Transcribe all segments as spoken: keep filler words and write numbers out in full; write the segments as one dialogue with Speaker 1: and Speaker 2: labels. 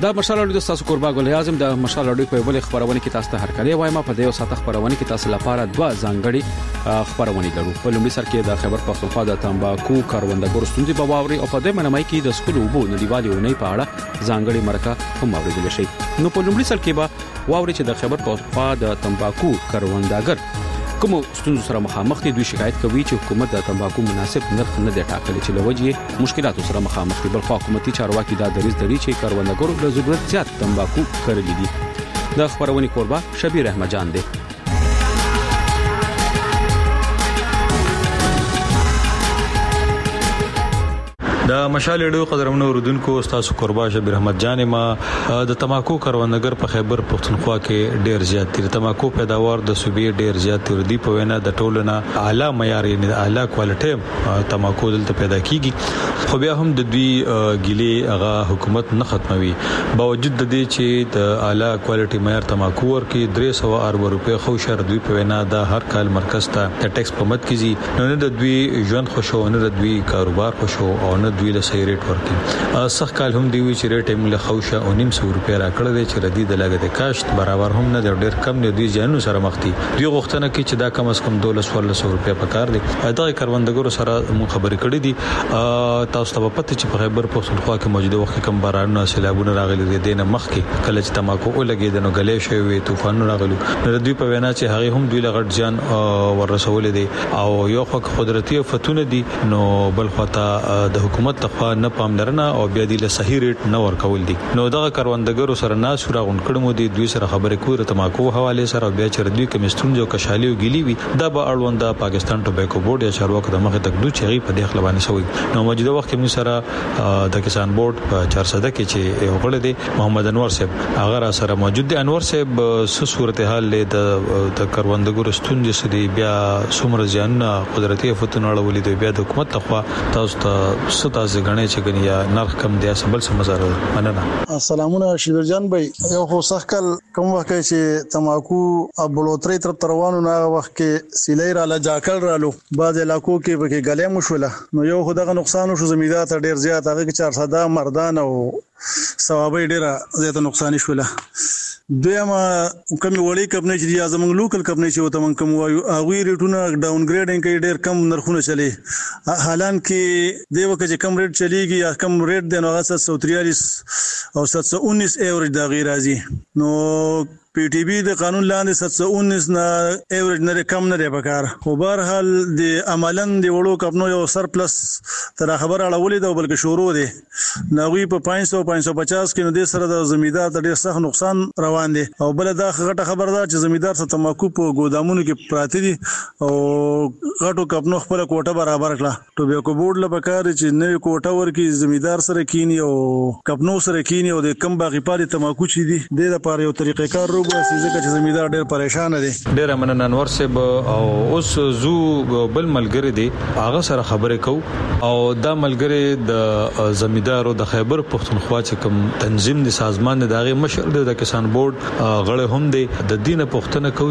Speaker 1: دا مشال اړیکو تاسو قربا ګل اعظم د مشال اړیکو په بل خبرونه کې تاسو ته هرکلی وایم په دې وسات خبرونه کې تاسو لپاره دوا ځانګړي خبرونه لرو. په لومړي سر کې د خبر پښتونخوا د تمباکو کاروندګرو ستونزې په واوري او په دې منمای کې د سکول وبو نړیوالې ونې په اړه ځانګړي مرکه هم اوریدل شي. نو په لومړي سر کې به واوري چې د خبر پښتونخوا د تمباکو کاروندګر کوم ستونزو سره مخامخ دي. دوی شکایت کوي چې حکومت د تمباکو مناسب نرخ نه دی ټاکلی چې لوجه مشکلاتو سره مخامخ دي. بل خو حکومتي چارواکي دا دریځ لري چې کاروندګرو د ضرورت زیات تمباکو کړلې دي. د خبرونه قربا شبیر احمد جان دی.
Speaker 2: د مشال اډو قدرمنو اوردونکو استاد قربا شبیر احمد جان ما د تماکو کاروندګر په خیبر پښتونخوا کې ډیر زیات دي. تماکو پیداوار د صوبې ډیر زیات دي په وینا د ټولنه اعلی معیار نه اعلی کوالټي تماکو دلته پیدا کیږي. خو بیا هم د دوی ګیلې هغه حکومت نه ختموي باوجود د دې چې د اعلی کوالټي معیار تماکو ورکي درې سوه ارب روپے خو شر دوی په وینا د هر کال مرکز ته د ټیکس په مت کیږي. نو نه د دوی ژوند خوشونه د دوی کاروبار خوشو او نه دوی له صحیح ریټ ورکړي. صح کال هم دی وی چې ریټ هم له خوشه او نیم سو روپیا راکړل دي چې ردی د لاګت کاشت برابر هم نه ډیر کم نه دوی ځانو سره مخ دي. دوی غوښتنه کوي چې دا کم از کم دولس ورلس روپیا پکار دي. دا کاروندګرو سره مو خبرې کړې دي. تاسو ته پته چې په خیبر پښتونخوا کې موجوده وخت کم بارانونه سیلابونه راغلي دي نه مخ کې کله چې تماکو ولګي د نو غلې شوی طوفانونه راغلي. نو دوی په وینا چې هغه هم دوی لغټ ځان ورسول دي او یو خو قدرتي فتونه دي. نو بل خواته د حکومت تخوا نه پاملرنه او بیا د صحیح ریټ نه ورکول دي. نو دغه کاروندګرو سره ناسوره غون کړمو دي. دوی سره خبرې کوي تماکو حواله سره بیا چې دوی کمیستون جو کشالي او ګلی وي دا به اړونده پاکستان ټوباکو بورډ یا چارواکو د مخه تک دوی چې په دې خلبانه شوی. نو موجوده وخت کې موږ سره د کسان بورډ په چار سده کې چې یو غړ دي محمد انور صاحب هغه را سره موجود دي. انور صاحب څه صورتحال له د کاروندګرو ستونزې سره بیا څومره ځان قدرتي فتونه اړولې دي بیا د حکومت تخوا تاسو ته تاسو غنې چې غنیا نرخ کم دی سبل سمزار مننه.
Speaker 3: السلامونه شبیر جان بھائی. یو خو سخکل کوم وخت چې تماکو بلوتري تر تروانو نه وخت کې سیلای را لجاکل رالو بعض علاقو کې به کې غلې مشوله. نو یو خو دغه نقصان شو زمیدار ته ډیر زیات هغه کې چار سده مردان او ثوابي ډیره زیات نقصان شوله. دویمه کمی وړي کمپنی چې زمونږ لوکل کمپنی چې وته مونږ کوم وایو هغه ریټونه ډاون ګریډینګ کوي ډیر کم نرخونه چلی. حالان کې دیو کې کم ریټ چلیږي یا کم ریټ دی نو هغه سات سو تریالیس او سات سو انیس ایوریج دا غیر راځي. نو پی ټی بی د قانون لاندې سات سو انیس نه ایوریج نه کم نه دی پکار. خو بهر حال د عملاً د وړو کمپنو یو سرپلس تر خبر اړولې دا بلکې شروع دي نوې په پانچ سو پانچ سو پچاس کې نو د سره د زمیدار ته ډیر سخت نقصان روان دي. او بل دا غټه خبر ده چې زمیدار ته تماکو په ګودامونو کې پراته دي او غټو کمپنو خپل کوټه برابر کړه. ټوباکو بورډ له پکار چې نوې کوټه ورکي زمیدار سره کینی او کمپنو سره کینی او د کم باغی پاري تماکو چې دي د لپاره یو طریقې کار روغ واسي ځکه چې زمیدار ډیر پریشان دي.
Speaker 2: ډیر مننه انور صاحب. او اوس زو بل ملګری دي هغه سره خبرې کو او دا ملګری د زمیدارو د خیبر پښتونخوا چې کوم تنظیم د سازمان دغه مشر د کسان بورډ غړي هم دي د دینه پښتنه کو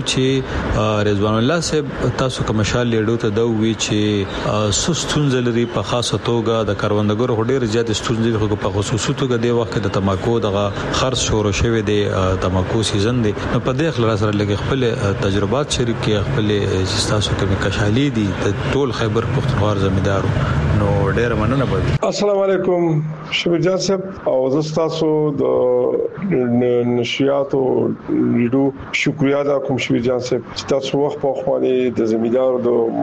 Speaker 2: چې رضوان الله صاحب تاسو کوم مشال لیډو ته دا وی چې سستون زلري په خاصه توګه د کاروندګرو هډیر زیات ستونزې په خصوصي توګه د وخت د تماکو دغه خرڅ شروع شوه دی تماکو سیزن دی. نو په دې خلک سره لګي خپل تجربات شریک کړي خپل چې تاسو کوم کشالي دي ټول خیبر پښتونخوا زمیدارو. نو ډیر مننه بوي.
Speaker 4: السلام علیکم شبیر جان صاحب او زستاسو د نشریاتو لیدو شکریا دا کوم شبیر جان صاحب چې تاسو وخت په خواني د زمیدارو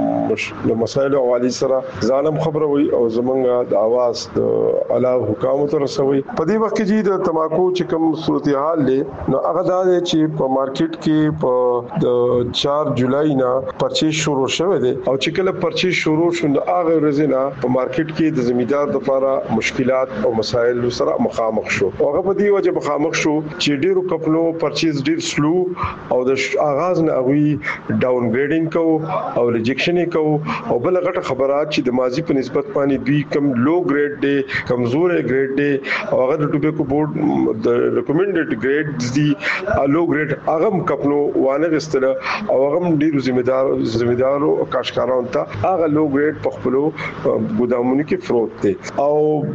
Speaker 4: د مسایلو حواله سره ځانم خبره وي او زمونږ د आवाज د اعلی حکومت رسوي. په دې وخت کې د تماکو چې کوم صورتحال له نو هغه دا چې په مارکیټ کې په د چار جولای نه پرچیز شروع شوه دي او چې کله پرچیز شروع شوند هغه ورځې په مارکیټ کې د زمیدار لپاره مشکلات او مسایل سره مخامخ شو. هغه په دې وجه مخامخ شو چې ډیرو کپلو پرچیز ډیر سلو او د آغاز نه غوي ډاون ګریډینګ کو او ریجکشن کو او بل غټه خبرات چې د ماضی په نسبت باندې دوی کم لو ګریډ دي کمزور ګریډ دي او هغه د ټوباکو بورډ د ریکمنډډ ګریډ دي لو ګریډ هغه کپلو وانه غستله او هغه ډیرو زمیدار زمیدارو کاشکارانو ته هغه لو ګریډ په خپلو ګودامونو کې فروت دي او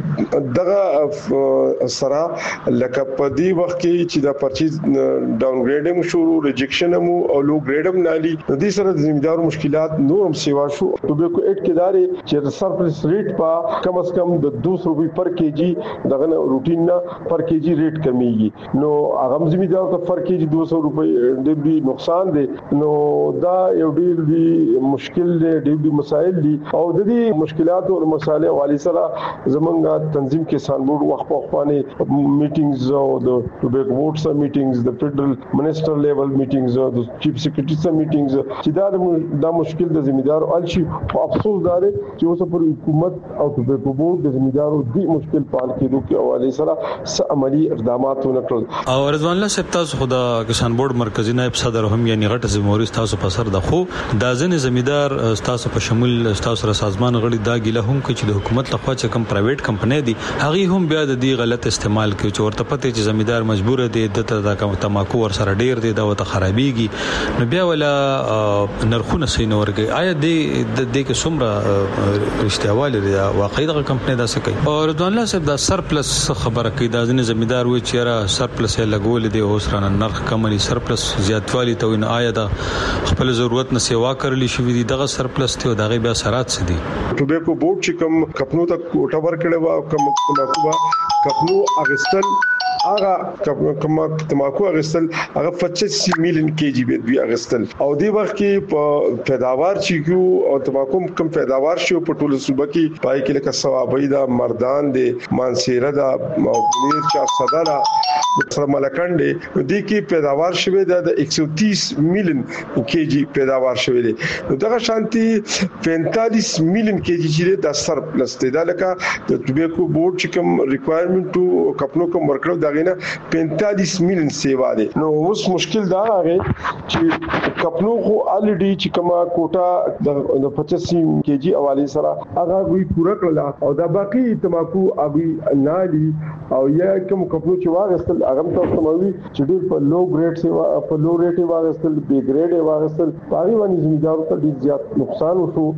Speaker 4: دغه سره لکه په دی وخت کې چې دا پرچیز ډاون ګریډینګ شروع ریجکشن مو او لو ګریډم نالي د دې سره د زمیندار مشکلات نورم سیوا شو ټوبیکو اټ کې داري چې سرپلس ریټ په کم از کم د دو سو روپے پر کیجی دغه روټین نه پر کیجی ریټ کمیږي نو هغه زمیندار ته پر کیجی دو سو روپے د دې نقصان دی نو دا یو ډیر دی مشکل دی ډیر مسائل دي او د دې مشکلات او مسائل والی سره زمونږه تنظیم کې سان بورډ وخت په خپانه میټینګز او د ټوبیکو بورډ سره میټینګز د فدرل منسټر لیول میټینګز او د چیف سیکریټری سره میټینګز چې دا د مشکل د زمیندار الشي او افسوس دار چې اوس پر حکومت او ټوبیکو بورډ د زمیندارو د مشکل پال کېدو کې حواله سره س عملی اقدامات ونکړل
Speaker 2: او رضوان الله صاحب تاسو خدا کسان بورډ مرکزی نائب صدر هم یعنی غټ زموري تاسو په سر د خو دا ځنې زمیندار تاسو په شمول تاسو سره سازمان غړي دا ګیله هم کوي چې د حکومت لخوا چې کوم پرایویټ کمپنۍ دي هغه هم بیا د دې غلط استعمال کوي چې ورته پته چې زمیندار مجبور دي د تماکو ور سره ډیر دي دا وته خرابيږي نو بیا ولا نرخونه سينور کوي آیا دې د دې کې څومره رښتیاواله دي واقعي د کمپنۍ دا څه کوي او رضوان الله صاحب دا سرپلس خبره کوي دا ځنې زمیندار وي چې را سرپلس یې لګول دي اوس رانه نرخ کمري سرپلس زیاتوالی ته وین آیا دا خپل ضرورت نه سیوا کړلی شوې دي دغه سرپلس ته دغه بیا سرات سدي
Speaker 4: ټوبیکو بورډ چې کوم کپنو ته کوټه ورکړې و کوم تماکو کپنو اغستل هغه کوم تماکو اغستل هغه پچیس میلیون کیجی به اغستل او دی وخت کې په پیداوار چې کیو او تماکو کم پیداوار شو په ټول صوبه کې پای کې لکه ثوابي دا مردان دي مانسیره دا او پنیر چا صدرا سره ملکانډي دې کې پیداوار شوه د ایک سو تیس میلیون کیجی پیداوار شوه دي دغه شانتي پینتالیس میلیون کیجی چې د سرپلس دی دا لکه د ټوبیکو بورډ چې کوم ریکوایرمنت ټو کپنو کوم ورکړو دا غینه پینتالیس میلیون سیوا دي نو اوس مشکل دا راغی چې کپنو خو الریډي چې کومه کوټه د پچیس کیجی حواله سره هغه وی پورا کړل او دا باقي تماکو ابي نالي او یا کوم کپنو چې واغستل هغه تاسو موي چې ډیر په لو ګریډ سیوا په لو ریټ واغستل بي ګریډ واغستل پاري باندې زمیندارو ته ډیر زیات نقصان وشو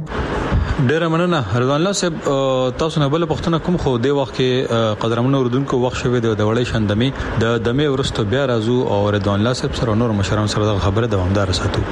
Speaker 2: ډیر مننه رضوان الله صاحب تاسو نه بل پښتنه کوم خو دی وخت کې قدرمن اردوونکو وخت شوه د وړې شندمي د دمه ورستو بیا راځو او رضوان الله صاحب سره نور مشران سره خبره دوامدار ساتو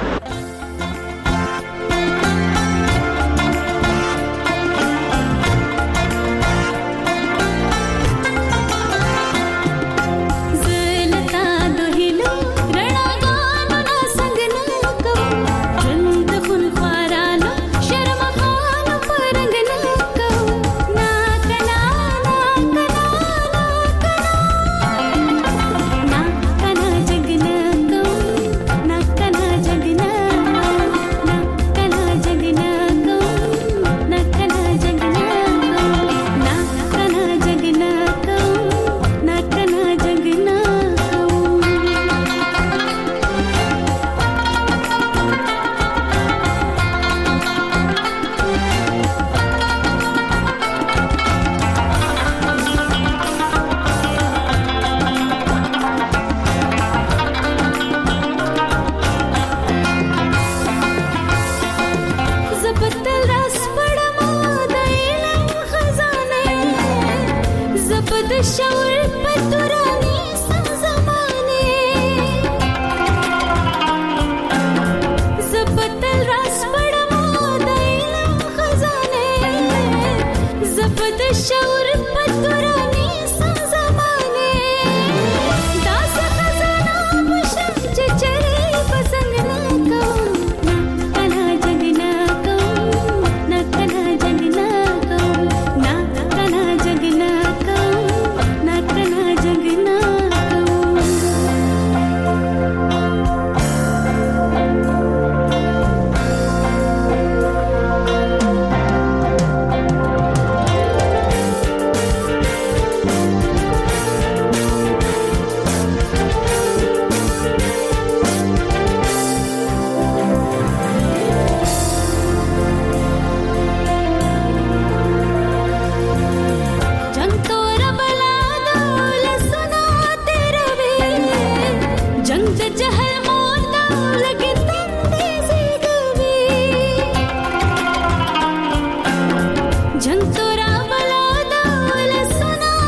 Speaker 5: जंतुरा बला दौल सुना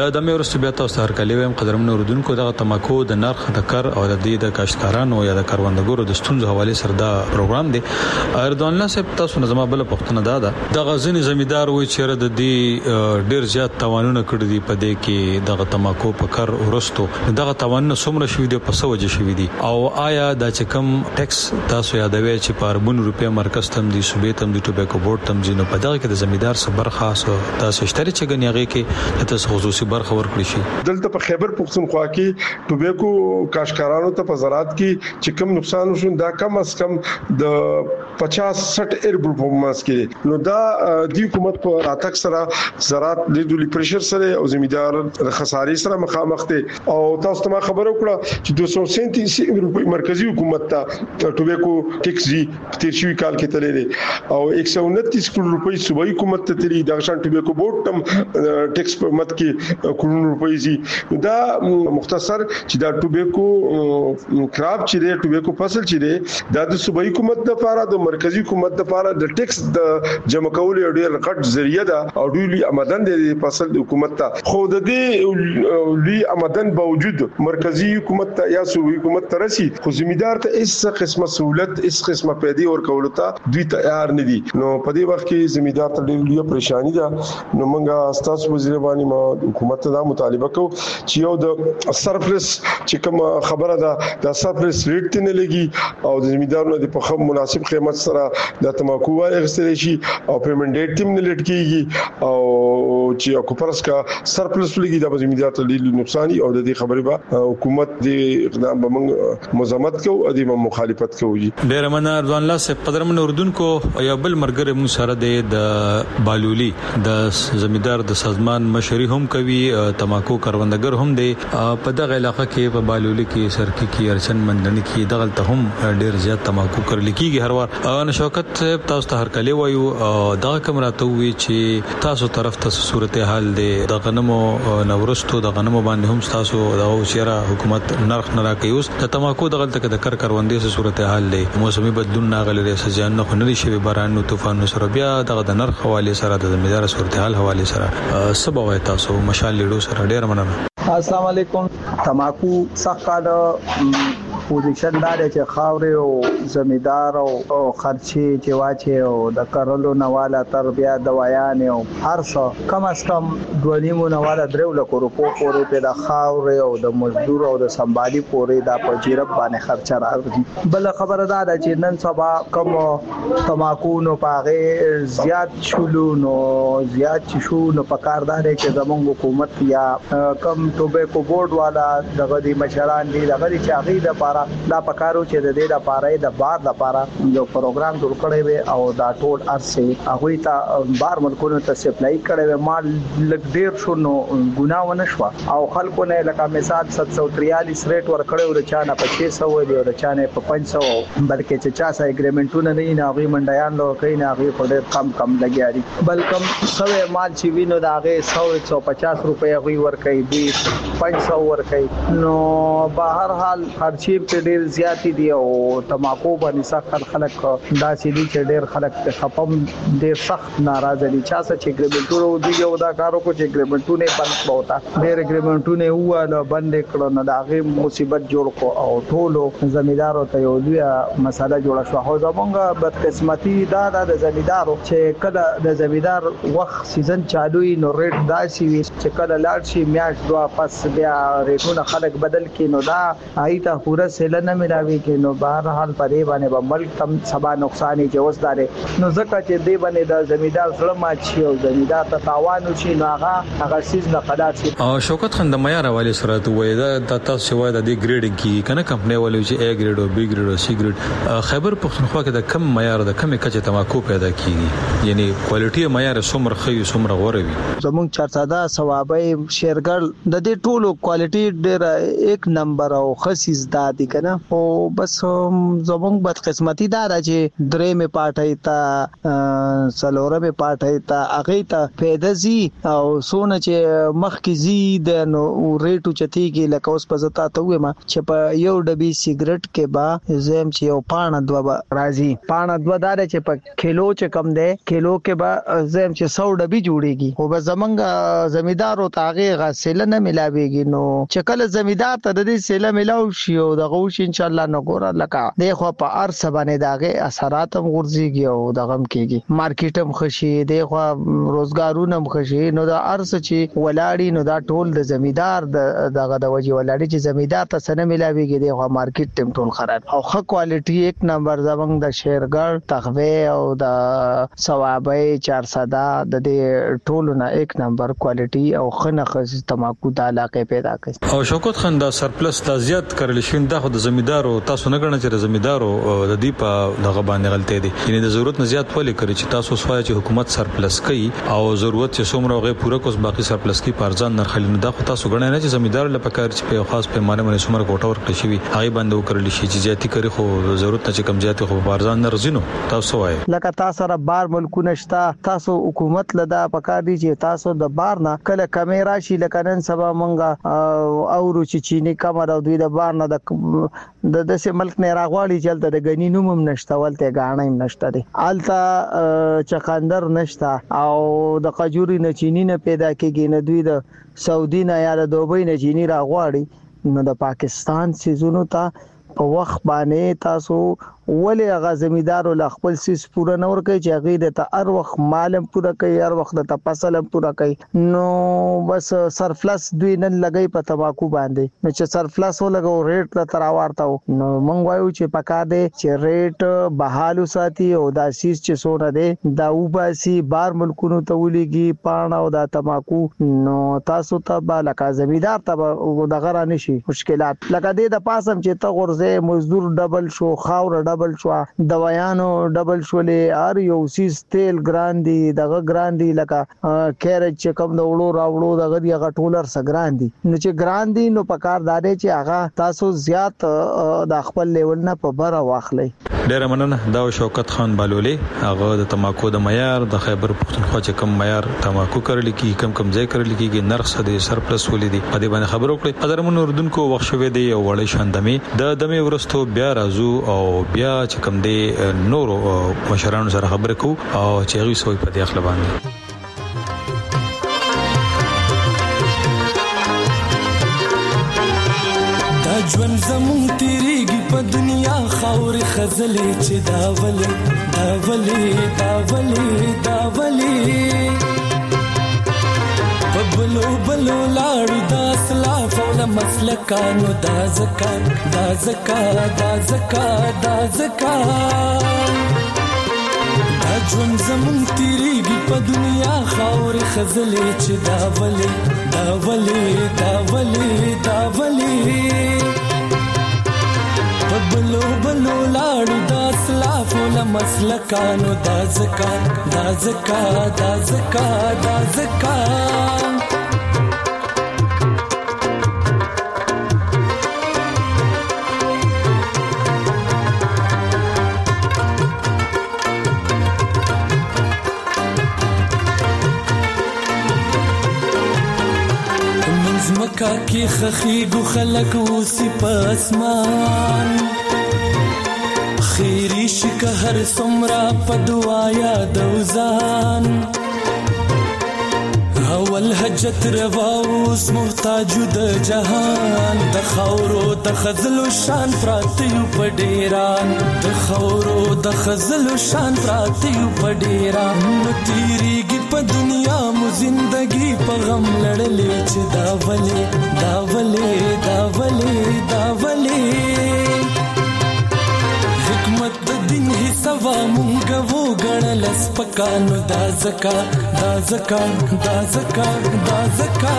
Speaker 2: د مې ورسته بیا تاسو هر کلی ويم قدرمن اوردونکو دغه تماکو د نرخ د کر او د دې د کاشتکارانو یا د کاروندګرو د ستونزو حواله سره دا پروګرام دی. اردوان الله صاحب تاسو نظم بل پښتنه دادا د غزنی زمیدار وای چیرې د دې ډیر زیات توانونه کړی دی په دې کې دغه تماکو په کر ورستو دغه توانونه څومره شوی دی په سوجه شوی دی او آیا دا چې کم ټیکس تاسو یادوي چې په اربون روپیا مرکز تم دي صوبې تم دي ټوبیکو بورډ تم جنو په دغه کې د زمیدار صبر خاص تاسو شتري چې غنیږي کې تاسو خصوصي برخه ورکړي شي.
Speaker 4: دلته په خیبر پختونخوا کې ټوبیکو کاشکارانو ته په زراعت کې چې کم نقصان وشو دا کم از کم د پچاس سټ اربل په ماس کې نو دا د حکومت په راتک سره زراعت د دولی پریشر سره او زمیدار د خسارې سره مخامخ دي او تاسو ته خبر وکړه چې دوه سوه سینتیس روپۍ مرکزی حکومت ته ټوبیکو ټیکس دی تیر شوی کال کې تللی دی او ایک سو انتیس کروڑ روپۍ صوبایي حکومت ته تللی دا شان ټوبیکو بورډ تم ټیکس په مت کې کروڑ روپۍ زی دا مختصر چې دا ټوبیکو کراب چې دی ټوبیکو فصل چې دی دا د صوبایي حکومت لپاره د مرکزی حکومت لپاره د ټیکس د جمع کول یو ډیر غټ ذریعہ ده او ډیر آمدن دی فصل حکومت ته خو د دې لوی آمدن باوجود مرکزی حکومت ته یا صوبایي حکومت ته رسی خو زمیدار ته هیڅ قسمه سہولت هیڅ قسمه پیدا ور کول ته دوی تیار نه دي نو په دې وخت کې زمیدار ته ډېر پریشانی ده نو موږ تاسو وزیر باندې ما حکومت ته دا مطالبه کوو چې یو د سرپلس چې کوم خبره ده د سرپلس ریټ ته نه لګي او د زمیدارونو د په مناسب قیمت سره د تماکو واغستل شي او پیمنټ ډیټ تیم نه لټکیږي او چې کوپرس کا سرپلس لګي د زمیدار ته ډېر نقصان او د دې خبرې به حکومت د اقدام به موږ مزامت کوو او د مخالفت کوو.
Speaker 2: ډېر مننه اردوان الله صاحب قدرمن اردوونکو یو بل مرګره مو سره د بالولي د زمیدار د سازمان مشري هم کوي تماکو کاروندګر هم دی په دغه علاقې کې په بالولي کې سرکی کې ارچن مندني کې دغه ته هم ډېر زیات تماکو کړل کېږي هر وار ان شوکت صاحب تاسو ته هر کلی وایو دا کوم راته وی چې تاسو طرف ته صورتحال دی د غنمو نورستو د غنمو باندې هم تاسو دا چیرې حکومت نرخ نه راکوي اوس د تماکو دغه تک د کر کروندې سره صورتحال دی موسمي بدلون ناغلي سجان نه خنري شوی باران او طوفان سره بیا دغه د نرخ حواله سره د زمیدار صورتحال حواله سره سبا وای تاسو مشال لیدو سره ډیر مننه.
Speaker 5: السلام علیکم. تماکو څخه پوزیشن دا چې خاورې او زمیدار او خرچي چې واچي او د کرلو نواله تربیه دوايان او هر څه کم از کم دوه نیمو نواله درو لکو روپو پورې په د خاورې او د مزدور او د سنبالي پورې د پجیرب باندې خرچه راځي. بل خبره دا ده چې نن سبا کم تماکو نو پاغه زیات شولو نو زیات شو نو پکاردار چې زموږ حکومت یا کم ټوبیکو بورډ والا دغه دي مشران دي دغه چې هغه د پاره دا پکارو چې د دې لپاره د بار لپاره یو پروګرام جوړ کړی وي او دا ټول ارسه هغه ته بار ملکونو ته سپلای کړی وي مال لګ ډیر شو نو ګناونه شو او خلکو نه لکه مثال سات سو تریالیس ریټ ور کړی ور چانه په شش سو دی ور چانه په پنځه سو بلکې چې چا سره اګریمنټونه نه نه هغه منډیان لو کوي نه هغه په ډیر کم کم لګیاري بلکم سوي مال چې وینو دا هغه سو ایک سو پچاس روپے هغه ور کوي دی پنځه سو ور کوي نو بهر حال خرچي ډیر زیاتی دی او تماکو باندې سخت خلک دا سړي چې ډیر خلک خپم ډیر سخت ناراضه دي چا چې اګریمنټونو دی یو دا کارو کو چې اګریمنټونه بند بوتا ډیر اګریمنټونه واله بند کړو نو دا غي مصیبت جوړ کو او ټولو زمیدارو ته یو لوی مسله جوړه شو خو زمونږ بدقسمتي دا د زمیدارو چې کله د زمیدار وخت سیزن چالوي نو ریټ داسي وي چې کله لاړ شي میاش دوا پس بیا ریټونه خلک بدل کړي نو دا آیته پورا سیل نه ملاوي کې نو بهر حال پرې باندې به ملک تم سبا نقصان یې جوز دارې نو ځکه چې دی باندې د زمیدار سره ماچي او زمیدار ته تاوان شي نو هغه هغه سیز نه قدات شي.
Speaker 2: او شوکت خان د معیار حواله سره ته وای دا تاسو وای د دې ګریډینګ کې کنه کمپنی ولې چې A ګریډ او B ګریډ او C ګریډ خیبر پختونخوا کې د کم معیار د کم کچه تماکو پیدا کیږي یعنی کوالټي معیار څومره خي څومره غوړ وي
Speaker 5: زموږ چارساده ثوابي شیرګل د دې ټولو کوالټي ډېر یک نمبر او خصیز د دي کنه او بس زمونږ بد قسمتي دا چې درې می پاټای تا سلوره می پاټای تا اغه ته پیدا زی او سونه چې مخ کی زی د نو ریټو چتی کې لکه اوس په زتا ته وې ما چې په یو ډبي سیګریټ کې با زم چې یو پانه دوا راځي پانه دوا دار چې په کیلو چې کم ده کیلو کې با زم چې سو ډبي جوړيږي او به زمنګ زمیدار او تاغه غسل نه ملاويږي نو چې کله زمیدار ته د دې سیله ملاو شي او دغه وش ان شاء الله نو ګور لکه دغه په ارس باندې داغه اثرات هم ورځيږي او دغه کېږي مارکیټ هم خشي دغه روزګارونه هم خشي نو د ارس چې ولاړی نو دا ټول د زمیدار دغه د وجه ولاړی چې زمیدار ته سره ملاويږي دغه مارکیټ ټیم ټول خراب او ښه کوالټي یک نمبر زمنګ د شیرګړ تخوی او د ثوابي چار صدا د دې ټولو نه یک نمبر کوالټي او خنخ تماکو د علاقې پیدا کړي
Speaker 2: او شوکت خان دا سرپلس تا زیات کړل شین د خود زمیدارو تاسو نه غواړئ چې زمیدارو د دې په دغه باندې غلطي دي یعنی د ضرورت نه زیات ولې کړی چې تاسو سوای چې حکومت سرپلس کوي او ضرورت چې څومره غي پوره کوس باقي سرپلس کی پارځان نرخل نه د تاسو غواړئ نه چې زمیدار لپاره کار چې په خاص پیمانه باندې څومره کوټه ورکړي شي هغه باندې وکړل شي چې زیاتی کوي خو ضرورت نه چې کم زیاتی خو پارځان نه رزینو تاسو وای
Speaker 5: لکه تاسو سره بار ملکونه شتا تاسو حکومت لدا پکار دي چې تاسو د بار نه کله کیمرا شي لکه نن سبا مونږه او چې چینی کمر او دوی د بار نه د دسه ملک نه راغواړي چلته د غنی نومم نشته ولته غاڼه نشته دي الته چقندر نشته او د قجوري نه چینی نه پیدا کیږي نه دوی د سعودي نه یا د دوبۍ نه چینی راغواړي نو د پاکستان سيزونو ته په وخت باندې تاسو ولې هغه زمیدار ول خپل سیس پوره نور کوي چې هغه د ته هر وخت مالم پوره کوي هر وخت د فصل پوره کوي نو بس سرفلس دوی نن لګي په تباکو باندې نو چې سرفلس ولګو ریټ ته تراورتاو نو مونږ وایو چې پکا دے چې ریټ بحالو ساتي او دا سیس چې سونه دي دا وباسي بار ملکونو ته ولېږي پاڼه او دا تماکو نو تاسو ته با لکه زمیدار ته دغه را نشي مشکلات لکه دې د پاسم چې ته غرزه مزدور ډبل شو خاور ډبل شو دوايانو ډبل شولې ار یو سیس تیل ګراندي دغه ګراندي لکه کیرج چې کوم د وړو راوړو دغه دی غټولر سګراندي نو چې ګراندي نو پکار داري چې هغه تاسو زیات د خپل لیول نه په بره واخلي
Speaker 2: ډیر مننه دا شوکت خان بالولي هغه د تماکو د معیار د خیبر پختونخوا چې کم معیار تماکو کړل کی کم کم ځای کړل کیږي نرخ د سرپلس ولې دي په دې باندې خبرو کړې قدرمن اردوونکو وخت شوه دی او وړي شاندمي د دمه ورستو بیا راځو او بیا چې کوم دی نورو مشرانو سره خبرې کو او چې هغه سوي په دې اخلا باندې
Speaker 6: دا ژوند زمون تیریږي په دنیا خاور خزلې چې دا ولې دا ولې دا ولې دا ولې بلو بلو لاړو دا سلاف او مسلکانو دا زکا دا زکا دا زکا دا زکا دا ژوند زمون تیریږي په دنیا خاور خزلې چې دا ولې دا ولې دا ولې دا ولې بلو بلو لاړو دا سلاف او مسلکانو دا زکا دا زکا دا زکا دا زکا مکا کی خخیگو خلق اوسی پاسمان خیری شکه هر سمرا پا دعایا دوزان اول حجت رواوس محتاجو د جهان د خورو د خزلو شان پراتیو پډیران د خورو د خزلو شان پراتیو پډیران نو تیریږي په دنیا مو زندگی په غم لړلې چې دا ولې دا ولې دا ولې دا ولې حکمت د دین حسابا مونږ وو غړل سپکانو دا زکا دا زکا دا زکا دا زکا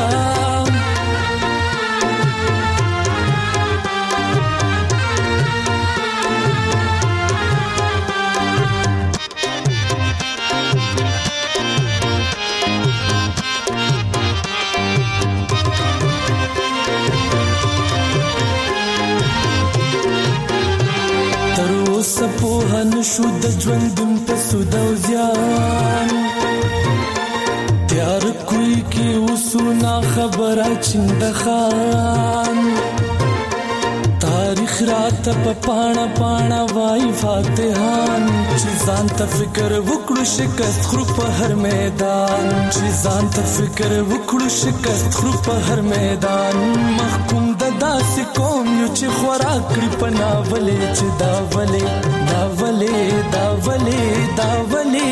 Speaker 6: سپوهن شو د ژوندون په سود او زیان تیار کوي کی وسونا خبره چند خان تاریخ رات په پاڼه پاڼه وای فاتحان چې ځان ته فکر وکړو شکست خرو په هر میدان چې ځان ته فکر وکړو شکست خرو په هر میدان محکوم د داسې قوم یو چې خوراک کړی په ناولې چې دا ولې دا ولې دا ولې دا ولې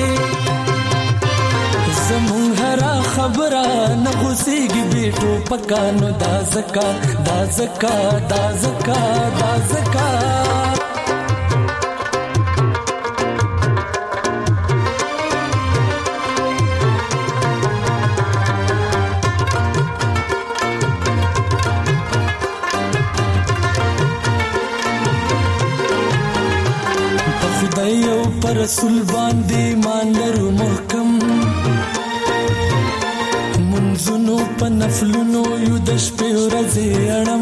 Speaker 6: زمون هرا خبره نه غوسیږي بیٹو پکانو دا زکا دا زکا دا زکا دا زکا په خدای او پر رسول باندې مان لرو محکم منځونو په نفلونو یو د شپې ورځې اړم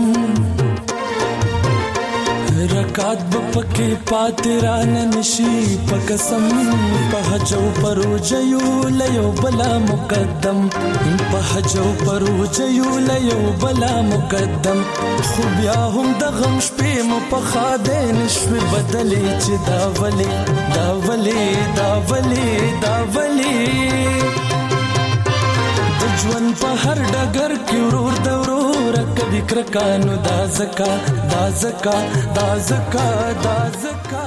Speaker 6: رکعت به پکې پاتې رانه نشي په قسم په حج او په روژه یو له یو بلا مقدم په حج او په روژه یو له یو بلا مقدم خو بیا هم د غم شپې مو په خاده نشوي بدلې چې دا ولې دا ولې دا ولې دا ولې ژوند په هر ډګر کې ورور د ورور کبي کرکانو دا زکا دا زکا دا زکا دا زکا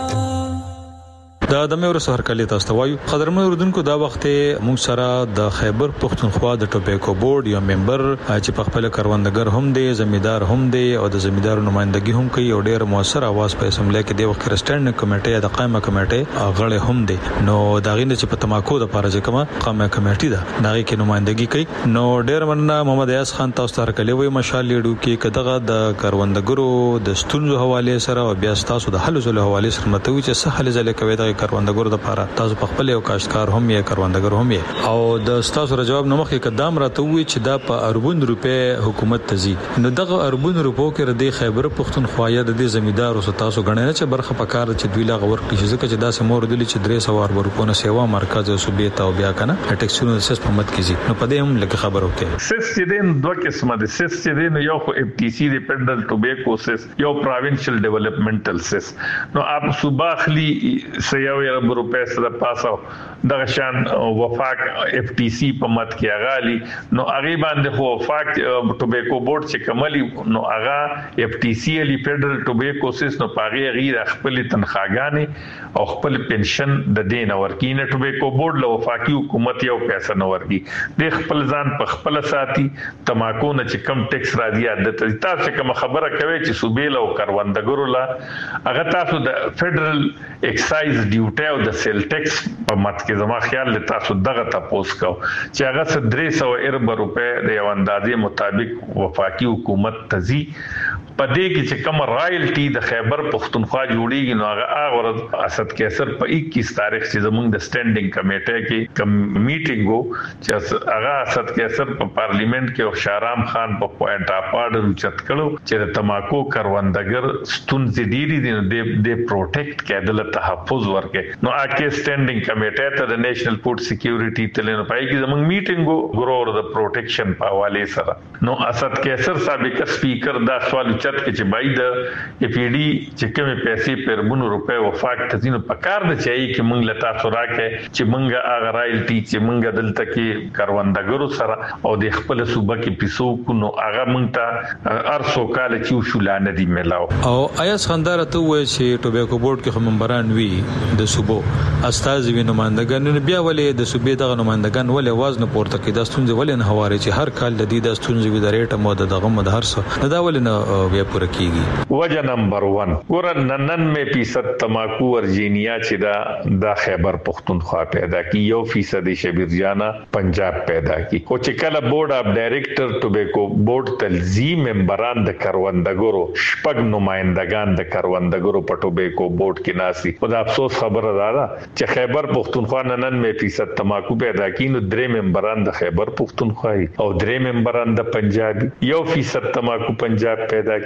Speaker 2: دا د مې ورسره هر کله تاسو ته وایو قدرمن اوردونکو دا وخت موږ سره د خیبر پختونخوا د ټوبیکو بورډ یو ممبر چې په خپل کاروندګر هم دی زمیدار هم دی او د زمیدارو نمائندګي هم کوي او ډېر موثر اواز په اسمبلی کې دی وخت رستند کمیټه د قائمه کمیټه غړی هم دی نو دا غینه چې په تماکو د پارځه کما قائمه کمیټه ده دغه کې نمائندګي کوي نو ډېر مننه محمد ایاز خان تاسو ته هر کله وایي مشال لیډو کې کداغه د کاروندګرو د ستونزو حواله سره او بیا تاسو د حل زله حواله سره متوي چې سهل زله کوي د کاروندګرو د لپاره تاسو په خپل یو کاشتکار هم یې کاروندګر هم یې او د تاسو را جواب نمخ کې قدم راته وی چې دا په اربون روپے حکومت تزي نو دغه اربون روپو کې د خیبر پختونخوا د دې زمیدار او تاسو غننه چې برخه پکار چې دوی لا غور کړي چې دا سه مور دلی چې درې سو ارب روپونه سیوا مرکز او صوبې ته بیا کنه ټیکسونو سیس په مت کیږي نو په دې هم لکه خبر وکړي
Speaker 7: سیس چې دین دوه قسمه دي سیس چې دین یو خو اف ټي سي دی فیډرل ټوبیکو سیس یو پروینشل ډیولپمنټل سیس نو اپ صوبه اخلي سیاو ارب روپے سره پاسو د شان وفاق اف ټي سي په مت کې اغالي نو هغه باندې خو وفاق ټوبیکو بورډ چې کمالي نو هغه اف ټي سي لی فیډرل ټوبیکو سیس نو پاغي غیر خپل تنخواګانې او خپل پنشن د دین ورکینه ټوبیکو بورډ له وفاقي حکومت یو پیسې نو ورکی د خپل ځان په خپل ساتي تماکو نه چې کم ټیکس راځي د تاسو کوم خبره کوي چې صوبې له کاروندګرو لا هغه تاسو د فیډرل ایکسایز ډیوټي او د سیل ټیکس په مت کې زما خیال له تاسو دغه تاسو کو چې هغه درې سو ارب روپے د یو اندازې مطابق وفاقي حکومت تزي پدې کې چې کوم رایلټي د خیبر پختونخوا جوړیږي نو هغه هغه اسد کیسر په اکیس تاریخ چې زموږ د سټینډینګ کمیټه کې کوم میټینګ وو چې هغه اسد کیسر په پارلیمنت کې او شارام خان په پوینټ اپ آرډر چت کړو چې د تماکو کاروندګر ستونزې ډېری دي د د پروټیکټ کېدل تحفظ ورکړي نو اکه سټینډینګ کمیټه ته د نېشنل فود سکیورټي تلنه پای کې زموږ میټینګ وو ګرور د پروټیکشن په حواله سره نو اسد کیسر سابق سپیکر دا سوال کې چې بای د اف ای ډي چې کومه پیسې پر بونو روپے وفاق تزینو پکار د چي چې مونږ لتا سوراکه چې مونږه اغه رایلټي چې مونږه دلته کې کاروندګرو سره او د خپل صوبه کې پیسو کو نو هغه مونږ ته ارسو کال چې شولانه دی ملاو
Speaker 2: او ایاس خندار ته وای چې ټوبیکو بورډ کې ممبران وی د صوبو استاد وی نمائندګان بیا ولې د صوبې دغه نمائندګان ولې आवाज نه پورته کې د ستونزې ولې نه هواري چې هر کال د دې د ستونزې وی د ریټ مو د دغه مدهرسو دا ولې نه بیا پوره کیږي
Speaker 7: وجه نمبر ون ګور نننوے فیصد تماکو ورجینیا چې دا د خیبر پختونخوا پیدا کی یو فیصد شبیر جانا پنجاب پیدا کی او چې کله بورډ اف ډایریکټر ټوبیکو بورډ تلزیم ممبران د کاروندګرو شپږ نمائندگان د کاروندګرو په ټوبیکو بورډ کې ناسي خدا افسوس خبره ده چې خیبر پختونخوا نننوے فیصد تماکو پیدا کی نو درې ممبران د خیبر پختونخوا او درې ممبران د پنجابي یو فیصد تماکو پنجاب پیدا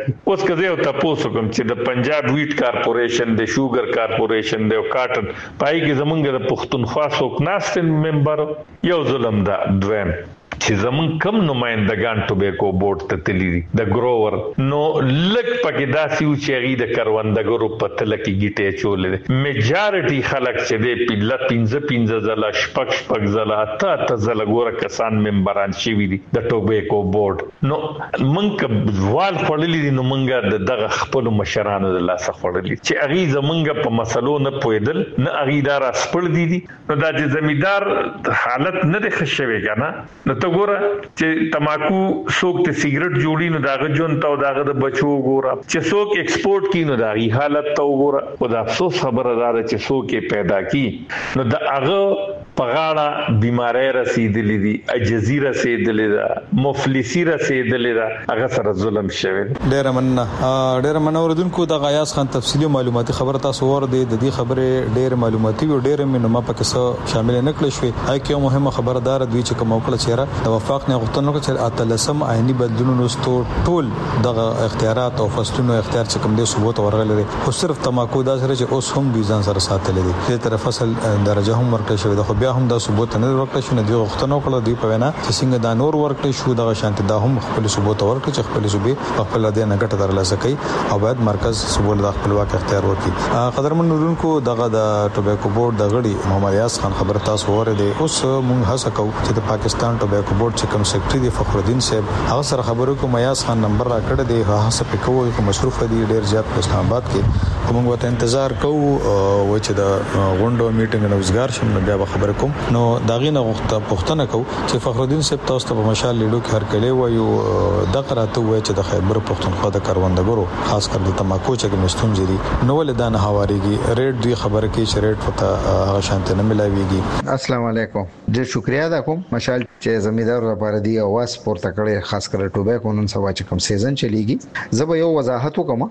Speaker 7: اوس کزه او تاسو کوم چې د پنجاب ویټ کارپوریشن د شوګر کارپوریشن د کاټن پای کې زمونږ د پښتونخوا څوک ناستن ممبر یو ظلم دا دویم چې زمون کم نمائندگان ټوبیکو بورډ ته تللی د گروور نو لک پکې داسي او چې غي د کروندګرو په تل کې گیټه چولې میجارټي خلک چې د پیله پنځه پنځه زله شپږ شپږ زله اته اته زله ګوره کسان ممبران شي وي د ټوبیکو بورډ نو مونږ وال خړلې دي نو مونږ دغه خپل مشرانو د لاس خړلې چې اغي زمونږ په مسلو نه پویدل نه اغي دار اسپړ دي دي نو دا چې زمیدار حالت نه ده خښوي کنه نو ګوره چې تماکو څوک ته سیګریټ جوړی نو داغه جون ته داغه د بچو ګوره چې څوک ایکسپورت کینو داغي حالت ته ګوره او د افسوس خبره ده چې څوک پیدا کی نو د هغه پغاړه بیماری رسیدلې دي عجزی رسیدلې ده مفلسی رسیدلې ده هغه سره ظلم شوی
Speaker 2: ډیر مننه ډیر مننه اوردونکو د غیاس خان تفصیلی معلوماتي خبره تاسو ور دي د دې خبره ډیر معلوماتي او ډیر منو ما پکې څه شامل نه کړل شوی هاي کې مهمه خبره دار دوی چې کوم وکړه چیرې د وفاق نه غوښتنه وکړه چې اتلسم عیني بدلونونو ستو ټول دغه اختیارات او فصلونو اختیار چې کوم دي ثبوت ورغلي خو صرف تماکو دا سره چې اوس هم دوی ځان سره ساتل دي د طرف فصل درجه هم ورکړل شوی د خو بیا هم دا ثبوت نه ورکړل شو نه دی غوښتنه وکړه دی په وینا چې څنګه دا نور ورکړل شو دغه شانت دا هم خپل ثبوت ورکړي چې خپل صوبې خپل د نه ګټه درلاسه کوي او باید مرکز ثبوت د خپلواک اختیار ورکړي قدرمن نورونکو دغه د ټوبیکو بورډ د غړي محمد یاس خان خبر تاسو وره دي اوس مونږ هڅه کوو چې د پاکستان ټوبیکو بورډ چې کوم سیکریټری دی فخر الدین صاحب هغه سره خبرو کوم یاس خان نمبر را کړ دی هغه څه پکوي کوم مصروف دی ډیر زیات په اسلام آباد کې کوم وخت انتظار کوو و چې د غونډو میټینګ نوزګار شم بیا به خبر کوم نو داغې نه غوښته پښتنه کو چې فخر الدین صاحب تاسو ته په مشال لیډو کې هر کله وایو د قراته وای چې د خیبر پښتونخوا د کاروندګرو خاص کر د تماکو چې مستون جری نو ول د نه حواریږي ریټ دی خبره کې چې ریټ پتا هغه شانته نه ملاويږي
Speaker 8: السلام علیکم ډیر شکریا ده کوم مشال چې زمیدار لپاره دی اواز پورته کړي خاص کر ټوبیکو نن سوا چې کوم سیزن چلیږي زب یو وضاحت وکم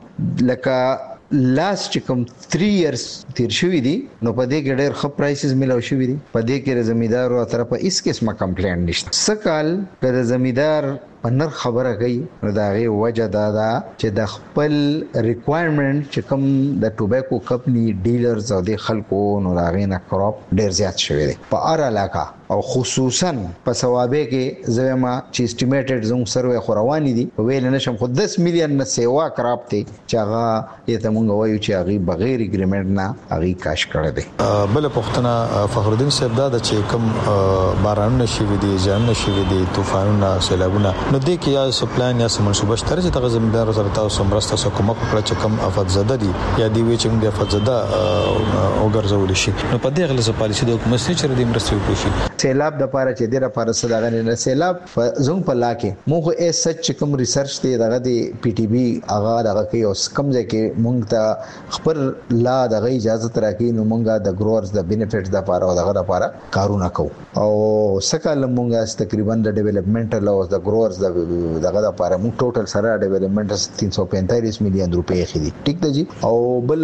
Speaker 8: لکه لاست کوم تhree years تیر شوې دي نو په دې کې ډېر خپ پرایسز ملاو شوې دي په دې کې زمیدارو طرفه هیڅ قسمه کمپلینټ نشته سکال کله زمیدار پنر خبره کوي نو دا غي وجه دا دا چې د خپل ریکوایرمنت چې کوم د ټوبیکو کمپنی ډیلرز او د خلکو نو راغی نه کراپ ډیر زیات شوی دی په ار علاقه او خصوصا په ثوابه کې زما چې اسټیمیټډ زوم سروې خوروانی دي ویل نشم خو ten میلیون نه سیوا کراپ دی چې هغه یته مونږ وایو چې هغه بغیر اګریمنت نه هغه کاش کړی دی
Speaker 2: بل پښتنه فخر الدین صاحب دا چې کوم بارانونه شي دي ځان شي دي طوفانونه سیلابونه نو دې کې یا سپلان یا منصوبه شته چې د زمیندار سره تاسو مرسته سکومه کړ چې کم افات زده دي یا دی وی چې د افات زده او ګرځول شي نو په دې غلطه پالیسي د حکومت سره د مرستې وکړي
Speaker 8: سیلاب د پاره چې ډیره پاره صداغه نه سیلاب زوم په لاکه موږ اس سچ کوم ریسرچ دی دغه دی پی ټی بی اغا دغه کې اوس کم ځای کې موږ ته خبر لا دغه اجازه ترکې نو موږ د ګروورز د بینیفټس د پاره او دغه د پاره کارونه کوو او سکه موږ تقریبا د ډیولپمنټل او د ګروورز دغه د پاره موږ ټوټل سره ډیولپمنټ تین سو پینتالیس میلیون روپۍ خېدي ټیک دی او بل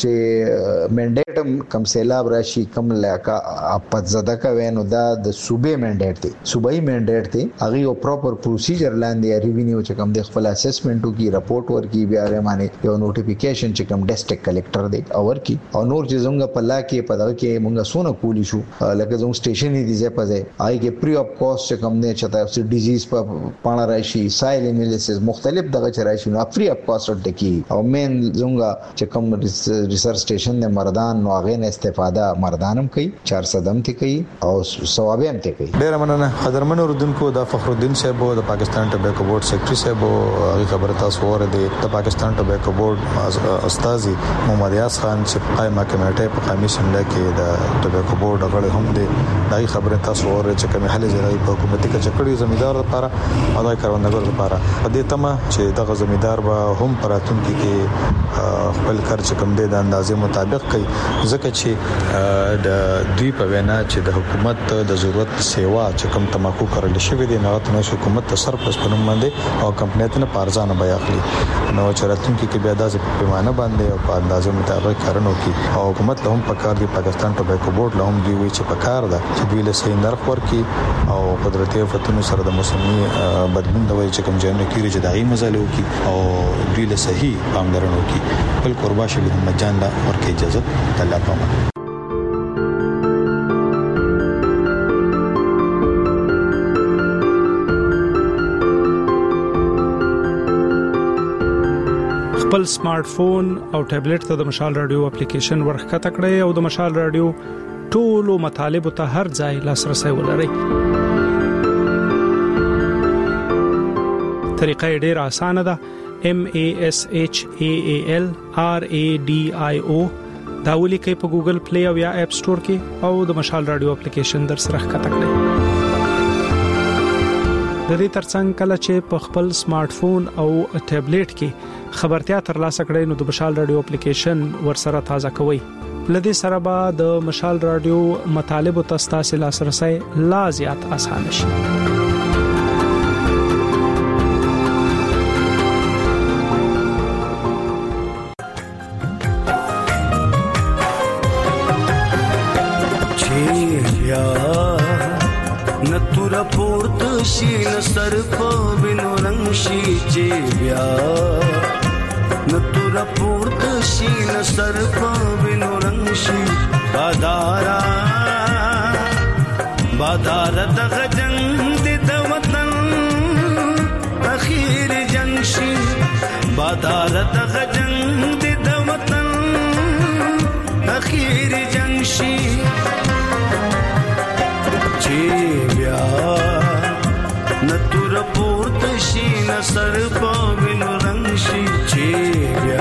Speaker 8: چې منډیټم کم سیلاب راشي کم لاکا اپت زده کوي نو دا د صوبې منډیټ دی صوبایي منډیټ دی هغه یو پراپر پروسیجر لاندې ریوینیو چې کوم د خپل اسسمنټو کی رپورټ ورکی بیا باندې یو نوټیفیکیشن چې کوم ډیسټریکټ کلیکټر دی اور کی او نور چې زموږ په لا کې په دغه کې موږ سونه کولی شو لکه زموږ سټیشن دی ځای په ځای آی کې پری اپ کاست چې کوم نه چتا ډیزیز په پاڼه راشي سایل انالیسس مختلف دغه چې راشي نو فری اپ کاست ټکی او مین زموږ چې کوم ریسرچ سټیشن د مردان نو هغه نه استفاده مردانم کوي چار سو دم ته کوي او ثواب هم ته کوي
Speaker 2: ډیر مننه قدرمن اوردونکو د فخر الدین صاحب د پاکستان ټوبیکو بورډ سیکریټری صاحب هغه خبره تاسو وره دي د پاکستان ټوبیکو بورډ استاذي محمد یاس خان چې قائمه کمیټه په قومي سمله کې د ټوبیکو بورډ غړي هم دي دغه خبره تاسو وره چې کوم حل زراعي په حکومتي کې چکړي زمیدار لپاره او د کاروندګر لپاره په دې تمه چې دغه زمیدار به هم پراتونکو کې خپل خرچ کم دي د اندازې مطابق کوي ځکه چې د دوی په وینا چې د حکومت د ضرورت سیوا چې کوم تماکو کړل شوی دی نه ته حکومت ته سرپرست پنوم باندې او کمپنیته نه پارځانه بیا اخلي نو چرته کې بیا داسې پیمانه باندې او په اندازې مطابق کارونه کوي او حکومت له هم په کار دی پاکستان ټوبیکو بورډ له هم دی وی چې په کار ده چې دوی له صحیح نرخ ورکړي او قدرتي فتونو سره د موسمي بدلون د وای چې کوم ځای نه کیږي چې دغه مزالو کی او دوی له صحیح پاملرنه وکي بل قربا شبیر محمد جان لا ورکه اجازه الله پامه.
Speaker 9: خپل سمارټ فون او ټابلیټ ته د مشال رادیو اپلیکیشن ورخکته کړئ او د مشال رادیو ټولو مطالب ته هر ځای لاسرسي ولرئ. طریقه ډیره اسانه ده. M A S H A A L R A D I O دا ولیکئ په ګوګل پلی او یا اپ سٹور کې او د مشال رادیو اپلیکیشن در سره ښکته کړئ. د دې ترڅنګ کله چې په خپل سمارټ فون او ټابلیټ کې خبرتیا ترلاسه کړئ نو د مشال رادیو اپلیکیشن ورسره تازه کوئ. لدې سره به د مشال رادیو مطالب او تاسو لاسرسي لا زیات آسان شي.
Speaker 6: نتورا پورت شي نصر په وینو رنگ شي چې بیا نتورا پورت شي نصر په وینو رنگ شي بادارا بادار د جنگ د وطن اخیر جنگ شي بادار د جنگ د وطن اخیر جنگ شي بیا نتور پورت شي نصر په وینو رنگ شي چې بیا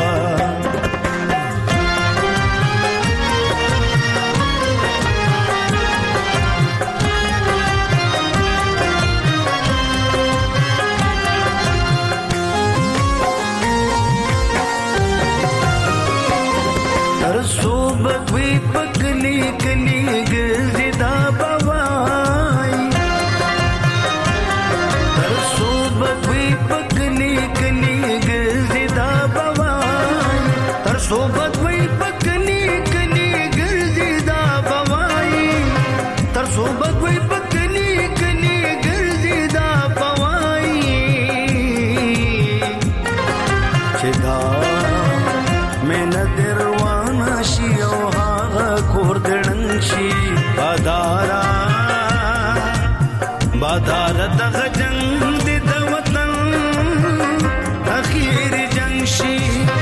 Speaker 6: تر صوبت وی پکلی کلی ګرځي دا صوبت وی پکنی کنی ګرځي دا بوای تر صوبت وی پکنی کنی ګرځي دا بوای چې دا مې دروانه شي او هغه کور دړن شي بادارا بادار د جنگ د وطن اخیر جنگ شي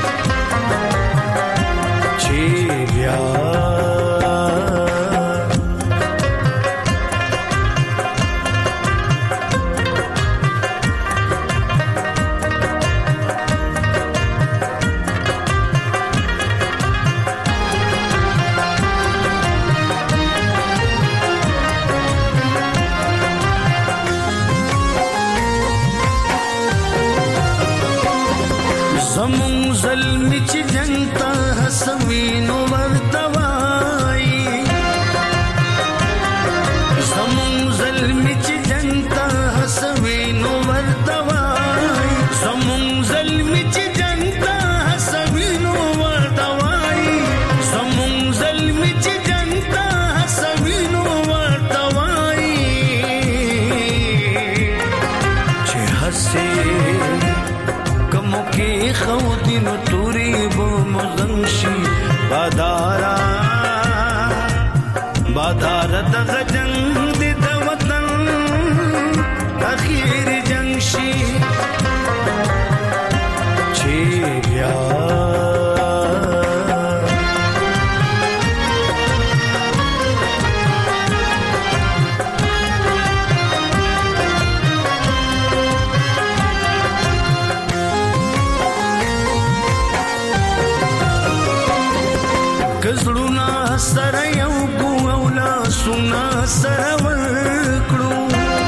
Speaker 6: زمون ظلم چې جنتا حسوینو ورتوای زمون ظلم چې جنتا حسوینو ورتوای زمون ظلم چې جنتا حسوینو ورتوای زمون ظلم چې جنتا حسوینو ورتوای چې حسه کی خوتین توری بو مزنشی بادارا بادار د جنگ د وطن اخیر جنگ شي چې بیا کزړونا سره یو کو اولا سنا سره ورکړو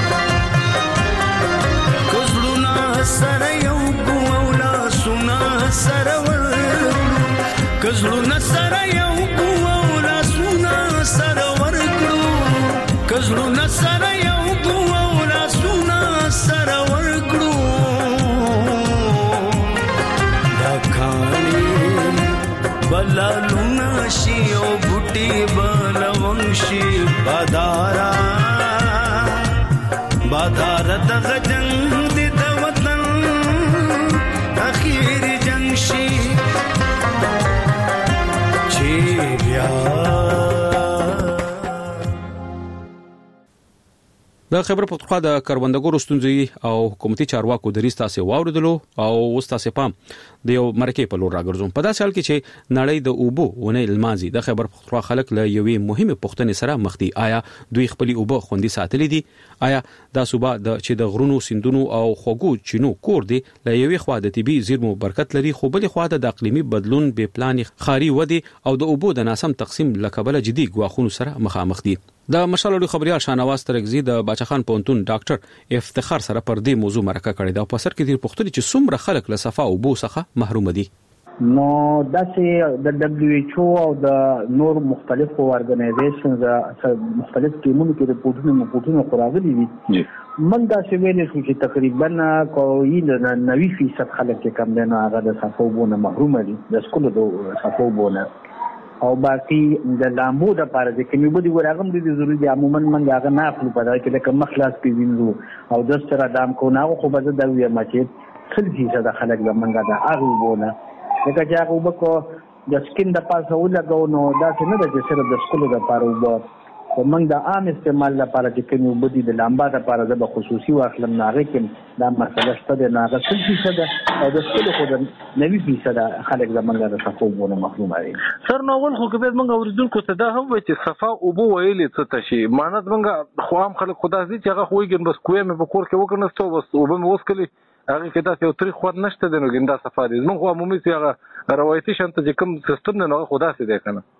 Speaker 6: کزړونا سره یو کو اولا سنا سره ورکړو کزړونا سره یو کو اولا سنا سره ورکړو کزړونا سره یو کو اولا سنا سره ورکړو دا کانی بلالونا شي او بوټي بلونشي بادارا بادار د شي چې بیا
Speaker 1: د خبر پختونخوا د کروندګرو ستونزې او حکومتي چارواکو دریځ تاسو واوریدلو او اوس تاسو پام د یو مرکه په لور راګرځوم په داسې حال کې چې نړۍ د اوبو ونه المازي د خبر پختونخوا خلک له یوې مهمه پوښتنې سره مخ دي آیا دوی خپل اوبو خوندي ساتلې دي آیا دا صوبه د چې د غرونو سیندونو او خوګو چینو کور دي له یوې خوا د طبي زیرمو برکت لري خو بل خوا د اقلیمي بدلون به پلان خاري ودی او د اوبو د ناسم تقسیم لکبل جدي غواخونو سره مخامخ دي د مشالړو خبريال شانواز ترغزي د باچخان پونتون ډاکټر افتخار سره پر دې موضوع مرکه کړې ده په سر کې د پښتون چې څومره خلک له صفا او بو څخه محروم دي
Speaker 5: نو داسې د دبليو ایچ او او د نور مختلفو ارګنایزیشنز مختلف ټیمونو کې رپورټونه مپورټونه خراغلي دي من دا چې ویل شو چې تقریبا کوی د نوي فیصد خلک کم نه هغه د صفا او بو نه محروم دي د سکول د صفا او بو نه او باقي د لامبو د پاره د کمی بده ورغم دي ضروري دي عموما من هغه نه خپل په دای کې د کم خلاص پیوینځو او د ستر ادم کو نه خو به د وی ماچې څل فیصد خلک د منګه د هغه وونه دغه چې هغه وبکو د سکین د پاسه ولګو نو دا څه نه د جسر د سکول د پاره وبو او موږ د عام استعمال لپاره چې کوم وبدي د لامبا لپاره د خصوصي واخلم ناغه کې دا مسله شته د ناغه څه فیصد او د سکول خو د نوي فیصد خلک د منګه د صفوبونه محروم دي
Speaker 10: سر نو ول خو کې موږ اوریدونکو ته دا هم وایي چې صفا او بو ویلې څه تشي مانه موږ خو هم خلک خدا دې چې هغه خوېږي بس کوی مې په کور کې وکړنستو بس او به مې وسکلي هغه کې دا یو تاریخ ور نشته د نو ګندا صفا دي موږ عمومي چې هغه روایتي شنت چې کوم سیستم نه خدا سي دی کنه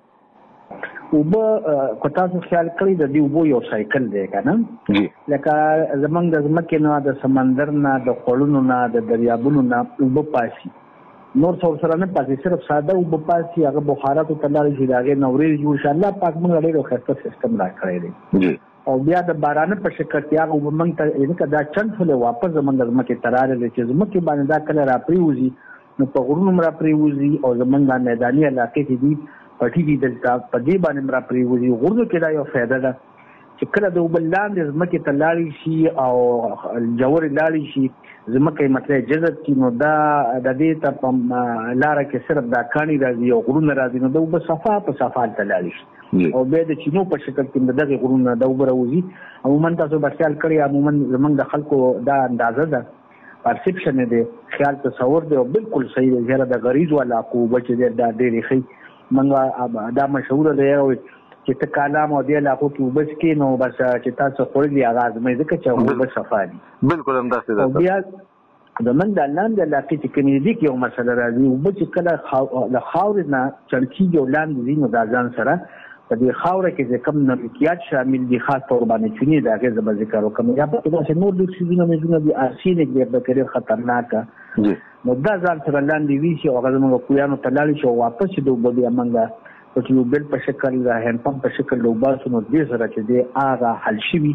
Speaker 5: وبو کوتا څه خیال کړی د دې وبو یو سایکل دی کنه لکه زمنګ د زمکه نه د سمندر نه د خړونو نه د دریابونو نه وبو پاسي نور څور سره نه پاسي صرف ساده وبو پاسي هغه بخارات ته لاري چې داګه نورې جو ان شاء الله پاک موږ ډېر خسته سیستم را کړی دی او بیا د باران په شکل کې هغه وبمنګ ته یعنی کدا چند فله واپس زمنګ زمکه تراله چې زمکه باندې دا کله را پریوزي نو په غرونو را پریوزي او زمنګ میداني علاقې کې دي پټي دي دلته په دې باندې را پریوزي غرونو کې دا یو فائدہ ده چې کله د وبلان د زمکه تلاري شي او جوړ لاري شي زمکه مطلب جذب کی نو دا د دې ته په لار کې صرف دا کانی راځي او غرونه راځي نو د وب صفا په صفا تلاري شي او به د چینو په شکل کې دغه غرونه د وبروزي عموما تاسو به خیال کړی عموما زمنګ د خلکو دا اندازه ده پرسپشن دی خیال تصور دی او بالکل صحیح دی زیاده د غریض ولا قوت دی دا ډېری خي منګه دا مشهور دی چې ته کلام او دی علاقو کې وبس کې نو بس چې تاسو خوري آغاز مې ځکه چې وبس صفادي
Speaker 10: بالکل هم داسې ده
Speaker 5: بیا د من د لاندې علاقې چې کمیډي کې یو مسله راځي وبس کله له خاور نه چړکی یو لاندې دي نو دا ځان سره په دې خاور کې چې کم نمکیات شامل دي خاص تور باندې چونی دا غږ به ذکر وکم یا په داسې نور د سیزونه مې دي ارسینک دی د کډیر خطرناک نو دا ځان سره لاندې وی شي او هغه موږ کویانو تلالي شو واپس د وبدي امنګه په یو بل په شکل د هند پمپ په شکل لوباسو نو دې سره چې دی هغه حل شي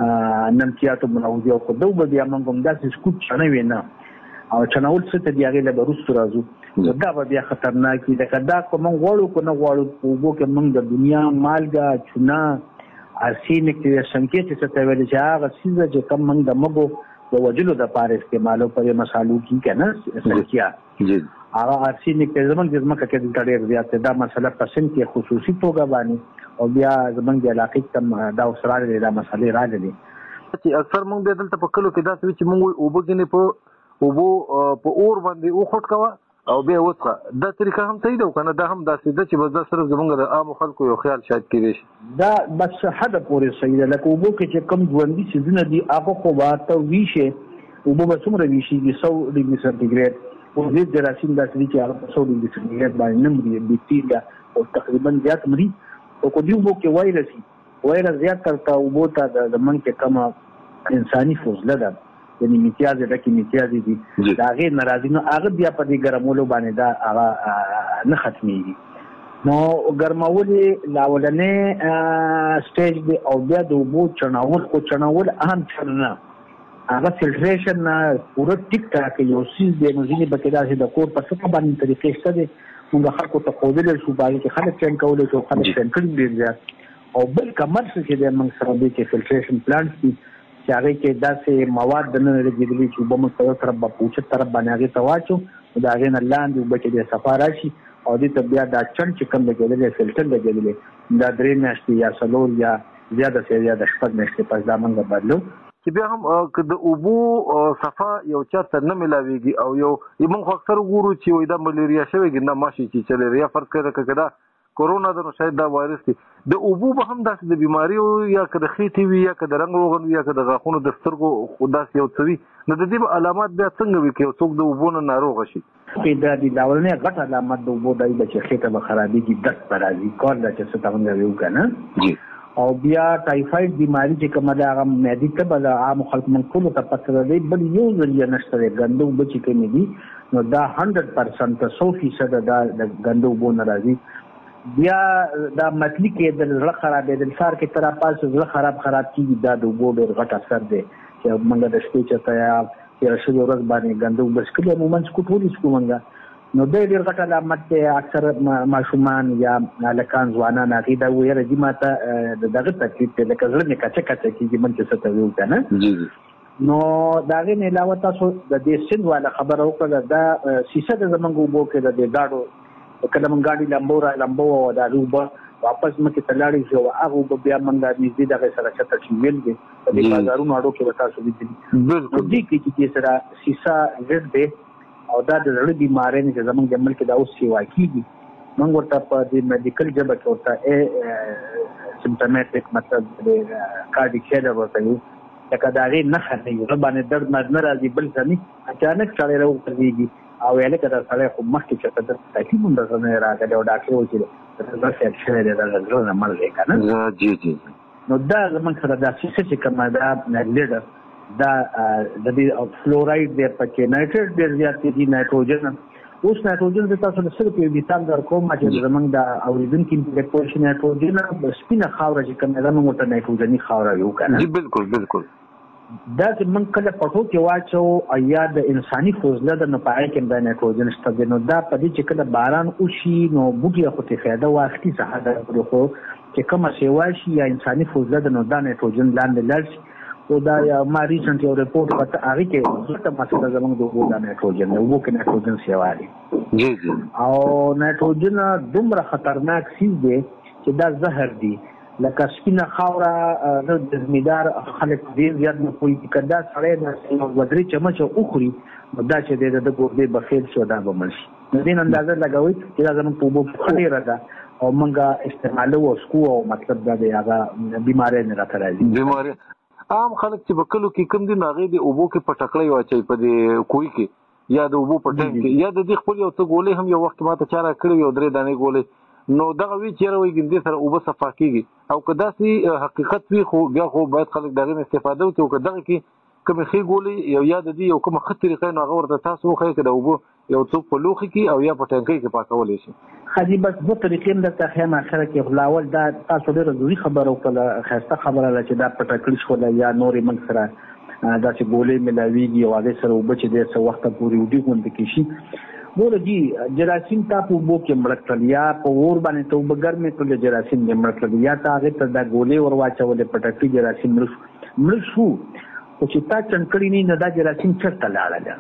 Speaker 5: نمکیاتو منوځي او په دوه بیا موږ هم داسې سکوت چنه وینا او چناول څه ته دیغه له روس راځو دا به بیا خطرناک دي دا کوم غوړو کو نه غوړو په وګو کې موږ د دنیا مالګه چونه ارسینک چې څنګه چې څه ویل چې هغه سیزه چې کوم موږ د مګو د وجلو د پاره استعمالو پر مسالو کې کنه سرکیا جی هغه ارسینک زمونږ د زمکه کې د ډېر زیات دا مسله پسند کې خصوصي توګه باندې او بیا زمونږ د علاقې تم دا وسراله د مسلې راځي
Speaker 10: چې اکثر موږ د دلته په کلو کې دا چې موږ وبګنې په وبو په اور باندې او خټ کوا او بیا وڅخه دا طریقه هم صحیح ده کنه دا هم داسې ده چې بس دا سره زمونږ د عام خلکو یو خیال شاید کېږي شي
Speaker 5: دا بس حد پورې صحیح ده لکه وبو کې چې کم ژوندۍ سيزونه دي هغه خو واته ویشه وبو به څومره ویشي چې سو ډیګري سنټیګریډ او دې جراثیم داسې چې هغه سو ډیګري سنټیګریډ باندې نمبري بیکټیریا او تقریبا زیات مري او کو دی وبو کې وایرس وایرس زیات ترته وبو ته د من کې کم انساني فضله ده یعنی امتیاز د کې امتیاز دي دا غیر ناراضي نو هغه بیا په دې ګرمولو باندې دا هغه نه ختميږي نو ګرمول لاولنې سټیج دی او بیا د وبو چناول کو چناول اهم چنه هغه فلټریشن نه پوره ټیک ټاک یو سیس دی نو ځینې بکې داسې د کور په څه باندې طریقې شته دي موږ خلکو ته قودل شو باندې چې خلک څنګه کولای شو خلک څنګه کړي ډیر زیات او بل کمر څه چې د موږ سره د فلټریشن پلانټ دي چې هغه کې داسې مواد نه لګیدلي چې به موږ په یو طرف په پوښتنه طرف باندې هغه ته واچو دا غین لاندې وبچې د سفارشي او د بیا دا چن چې کوم لګیدل فلټر لګیدل دا درې میاشتې یا څلور یا زیاده سي یا د شپږ میاشتې پس دا موږ بدلو
Speaker 10: چې بیا هم که د اوبو صفا یو چاته نه ملاويږي او یو موږ اکثر ګورو چې وای دا ملیریا شوی نه ماشي چې چلریا فرض کړه کړه کورونا د نو شاید دا وایرس دی د اوبو به هم داسې د بیماری یا که د خېټې وي یا که د رنګ روغن یا که د غاښونو د سترګو داسې یو څه وي نو د دې علامات بیا څنګه وي که یو څوک د اوبو نه ناروغه شي
Speaker 5: دا د لاولنې غټ علامات د اوبو دی چې خېټه به خرابېږي درد به راځي کار دا چې څه ته موږ ویو که نه او بیا ټایفاید بیماری چې کومه ده هغه معدې ته به د عامو خلکو موږ ټولو ته پته دی بل یو ذریعه نشته دی ګنده اوبه چې کومې دي نو دا هنډرډ پرسنټ څو فیصده دا د ګنده اوبو نه راځي بیا دا متلی کې د زړه خرابېدل سار کې تر پاسه زړه خراب خراب کیږي دا د اوبو ډېر غټ اثر دی چې موږ د شپې چې ته یا رسول ورځ باندې ګنده اوبه څښلې عموما څکو ټولې څکو موږ نو دا ډېر غټ علامت دی اکثر ماشومان یا هلکان ځوانان هغې دا ویره دي ما ته د دغه تکلیف دی لکه زړه مې کچه کچه کېږي من چې څه ته ویو که نه نو د هغې نه علاوه تاسو د دې سند والا خبره وکړه دا سیسه د زموږ اوبو کې د دې ګاډو کله موږ ګاډي لمبو را لمبو او د هغې اوبه واپس مخکې ته لاړې شي او هغه اوبه بیا موږ نږدې دغې سره چته چې ویل دي په دې بازارونو اډو کې به تاسو لیدلي نو دې کې چې دې سره سیسه ضد دی او دا د زړه بیمارۍ نه چې زموږ د ملک دا اوس سیوا کېږي موږ ورته په دې میډیکل ژبه کې ورته سمپټمیټک مطلب د کارډیک فیلر ورته وایو لکه د هغې نښه نه وي زړه باندې درد نه راځي بل څه نه اچانک سړی راوغورځېږي او ویل که دا سړی خو مخکې چې ته درته تکلیف هم درته نه راغلی او ډاکټر وایي چې زړه فیټ شوی دی دغه زړه نه مړ دی که نه
Speaker 10: جی جی
Speaker 5: نو دا زموږ سره دا سیسه چې کومه دا لیډر دا د دې فلوراید دی پکې نایټریټ ډېر زیات دي نایټروجن اوس نایټروجن د تاسو له صرف یو مثال در کوم چې زموږ د اورېدونکي د پوه نایټروجن سپینه خاوره چې کومه ده موږ ورته نایټروجني خاوره ویو که نه
Speaker 10: جی بالکل بالکل
Speaker 5: دا چې موږ کله پټو کې واچو یا د انساني فضله د نو په هغې کې د نایټروجن شته دی نو دا په دې چې کله باران وشي نو بوټي خو ترې فایده واخلي څه ده کړو خو چې کومه سیوا شي یا انساني فضله د نو دا نایټروجن لاندې لاړ شي او دا ما ریسنټ یو رپورټ ورته هغې کې ځکه مسله زموږ د اوبو دا نایټروجن دی اوبو کې نایټروجن سیوا دی
Speaker 10: جی جی
Speaker 5: او نایټروجن دومره خطرناک څیز دی چې دا زهر دی لکه سپینه خاوره د زمیدار خلک ډېر زیات نه پوهېږي که دا سړی د دوه درې چمچه وخوري نو دا چې دی د ګردې به فیل شي او دا به مړ شي نو دې اندازه لګوئ چې دا زموږ په اوبو کې ښه ډېره ده او موږ استعمالو او څکو او مطلب دا دی هغه بیماری نه راته راځي
Speaker 10: بیماری عام خلک چې په کلو کې کوم دي نو هغې د اوبو کې په ټکړی واچوي په دې کوهي کې یا د اوبو په ټیم کې یا د دې خپل یو څه ګولې هم یو وخت ما ته چا راکړې وي یو درې دانې ګولې نو دغه وی چیرې وي ګندې سره اوبه صفا کېږي او که داسې حقیقت وي خو بیا خو باید خلک د هغې نه استفاده وکړي او که دغه کې کومې ښې ګولې یو یا د دې یو کومه ښه طریقه نو هغه ورته تاسو وښایئ که د اوبو یو څوک په لوښي کې او یا په ټینکۍ کې پاکولی شي
Speaker 5: ښه بس دوه طریقې هم درته ښیم اخره کې خو لاول دا تاسو ډېره ضروري خبره وکړله ښایسته خبره ده چې دا پټه کړي شوله یا نورې موږ سره داسې ګولۍ میلاویږي او هغې سره اوبه چې دی څه وخته پورې وډي غوندې کې شي ګوره جي جراثیم تا په اوبو کې مړه کړل یا په اور باندې ته اوبه ګرمې کړلې جراثیم یې مړه کړل یا ته هغې ته دا ګولۍ ور واچولې په ټکي جراثیم مړه شو مړه شو خو چې تا چڼ کړي نه نو دا جراثیم چېرته لاړله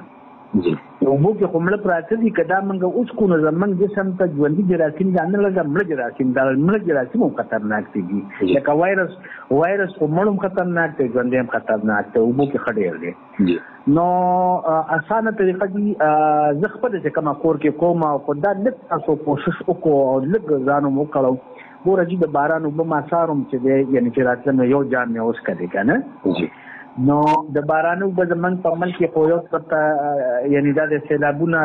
Speaker 5: اوبو کې خو مړه پراته دي که دا موږ اوس کو نو زموږ جسم ته ژوندي جراثیم دا نه لږه مړه جراثیم دا مړه جراثیم هم خطرناک دي لکه وایرس وایرس خو مړ هم خطرناک دی ژوندی هم خطرناک دی اوبو کې ښه ډېر دی نو اسانه طریقه دي زه خپله چې کومه کور کې کوم خو دا لږ تاسو کوشش وکړو او لږ ځان هم وکړو ګوره جي د باران اوبه ما څارم چې دی یعنې چې راتله نو یو جام مې وڅښلې که نه نو د باران اوبه زموږ په ملک کې خو یو څه یعنې دا د سیلابونه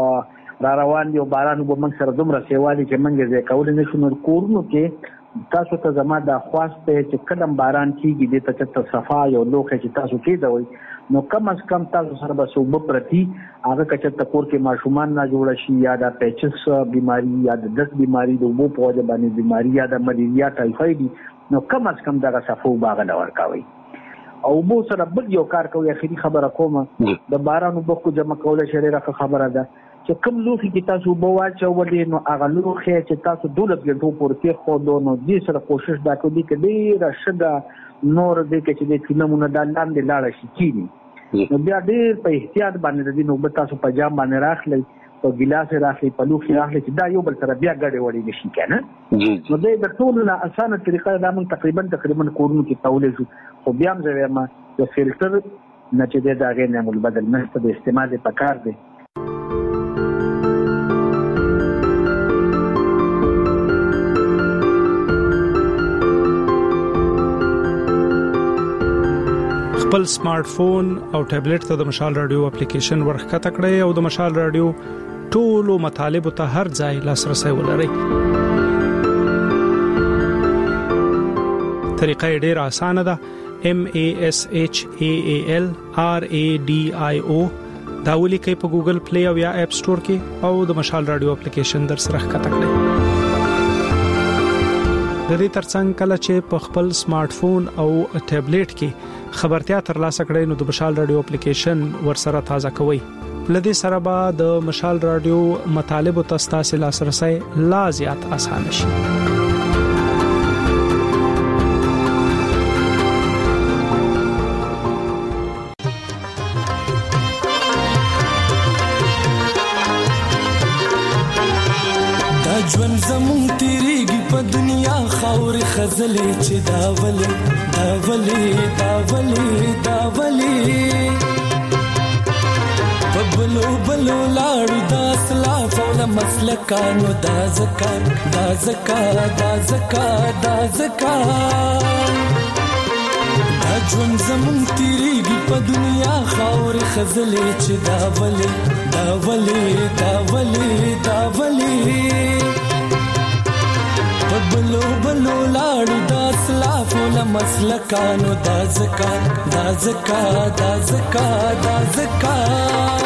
Speaker 5: را روان دي او باران اوبه موږ سره دومره سیوا دي چې موږ یې ځای کولی نه شو نو کورونو کې تاسو ته زما دا خواست دی چې کله باران کېږي دې ته چېرته صفا یو لوښی چې تاسو کېږدوئ نو کم از کم تاسو سره به څه اوبه پرتي هغه که چېرته کور کې ماشومان نه جوړه شي یا دا پیچس بیماري یا د دست بیماري د اوبو په وجه باندې بیماري یا د ملیریا ټایفاید نو کم از کم دغه صفا اوبه هغه له ورکوئ او اوبو سره بل یو کار کوي اخري خبره کومه د باران اوبه خو جمع کولی شي ډېره ښه خبره ده چې کوم لوښي کې تاسو اوبه واچولې نو هغه لوښی چې تاسو دولس ګنټو پورې کېښودو نو دې سره کوشش دا کوي چې ډېره شګه نور دې کې چې د فلمونه دا لاندې لاړه شي کېني نو بیا ډېر په احتیاط باندې د دې نوبت تاسو په جام باندې راخلی په ګلاس راخلی په لوښي راخلی چې دا یو بل سره بیا ګډې وړې نشي کنه نو دې د ټولو نه اسانه طریقه دا موږ تقریبا تقریبا کورونو کې تولې شو خو بیا هم زه وایم د فلټر نه چې د هغې نه مول بدل نشته د استعمال پکار دی.
Speaker 9: خپل سمارټ فون او ټابلیټ ته د مشال رادیو اپلیکیشن ورخکته کړئ او د مشال رادیو ټولو مطالب ته هر ځای لاسرسي ولرئ. طریقه ډېره اسانه ده. M A S H A A L R A D I O دا ولیکئ په ګوګل پلی او یا اپ سٹور کې او د مشال رادیو اپلیکیشن در سره ښکته کړئ. د دې ترڅنګ کله چې په خپل سمارټ فون او ټابلیټ کې خبرتیا ترلاسه کړئ نو د مشال رادیو اپلیکیشن ورسره تازه کوئ. لدې سره به د مشال رادیو مطالب او تاسو لاسرسي لا زیات آسان شي.
Speaker 6: ژوند زمون تیریږي په دنیا خاورې خزلې چې دا ولې دا ولې دا ولې دا ولې په بلو بلو لاړو دا اسلاف او له مسلکانو دا زکات دا زکات دا زکات دا زکات دا ژوند زمون تیریږي په دنیا خاورې خزلې چې دا ولې دا ولې دا ولې دا ولې بلو بلو لاړو دا اسلاف له مسلکانو دا زکات دا زکات دا زکات دا زکات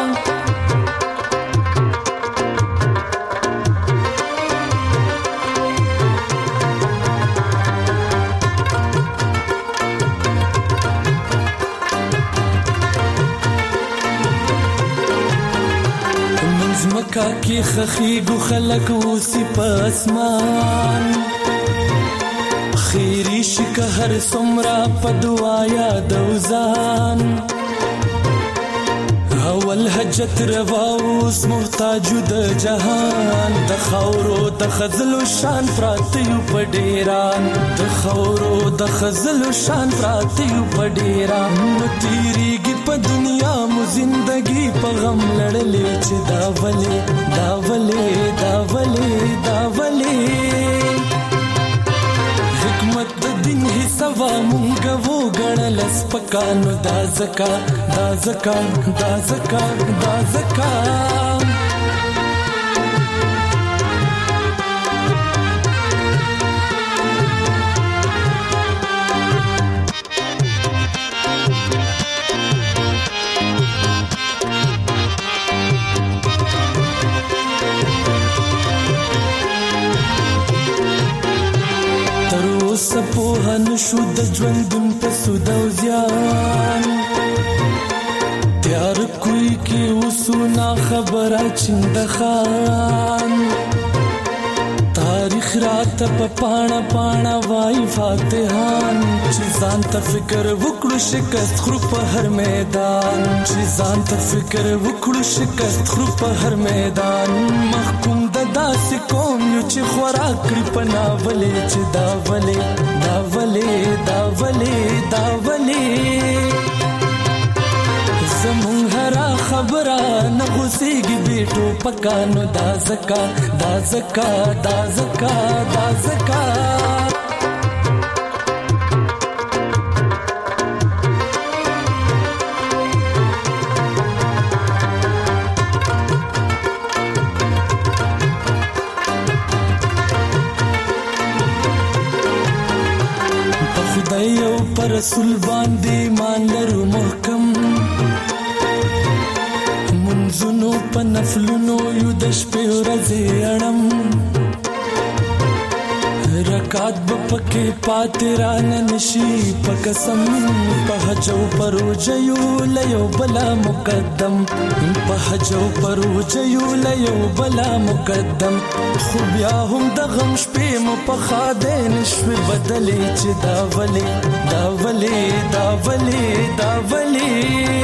Speaker 6: منځمکه کې خخیږو خلک اوسې په اسمان خیری شکه هر سمرا په دعا یادو ځان اول حجت روا اوس محتاج د جهان د خاورو د خزلو شان پراتیو په ډیران د خاورو د خزلو شان پراتیو په ډیران نو تیریږي په دنیا مو زندگی په غم لړلې چې دا ولې دا ولې دا ولې دا ولې حکمت د دین حسابا مونږ وو غړل سپکانو دا زکا دا زکا دا زکا دا زکا سپوهن شو د ژوندون په سود او زیان تیار کوي کې وسونا خبره چند خان تاریخ رات په پاڼه پاڼه وای فاتحان چې ځان ته فکر وکړو شکست خرو په هر میدان چې ځان ته فکر وکړو شکست خرو په هر میدان محکوم د داسې قوم یو چې خوراک کړی په ناولې چې دا ولې دا ولې دا ولې دا ولې زمون هرا خبره نه غوسیږي بیٹو پکانو دا زکا دا زکا دا زکا دا زکا خدای او پر رسول باندې مان لرو محکم منځونو په نفلونو یو د شپې ورځې اړم رکات بپکې پاتران نشي پکسم په حجو پروجيو ليو بلا مقدم په حجو پروجيو ليو بلا مقدم خو بیا هم د غم شپې م په خاده نشوي بدلې چې دا ولي دا ولي دا ولي دا ولي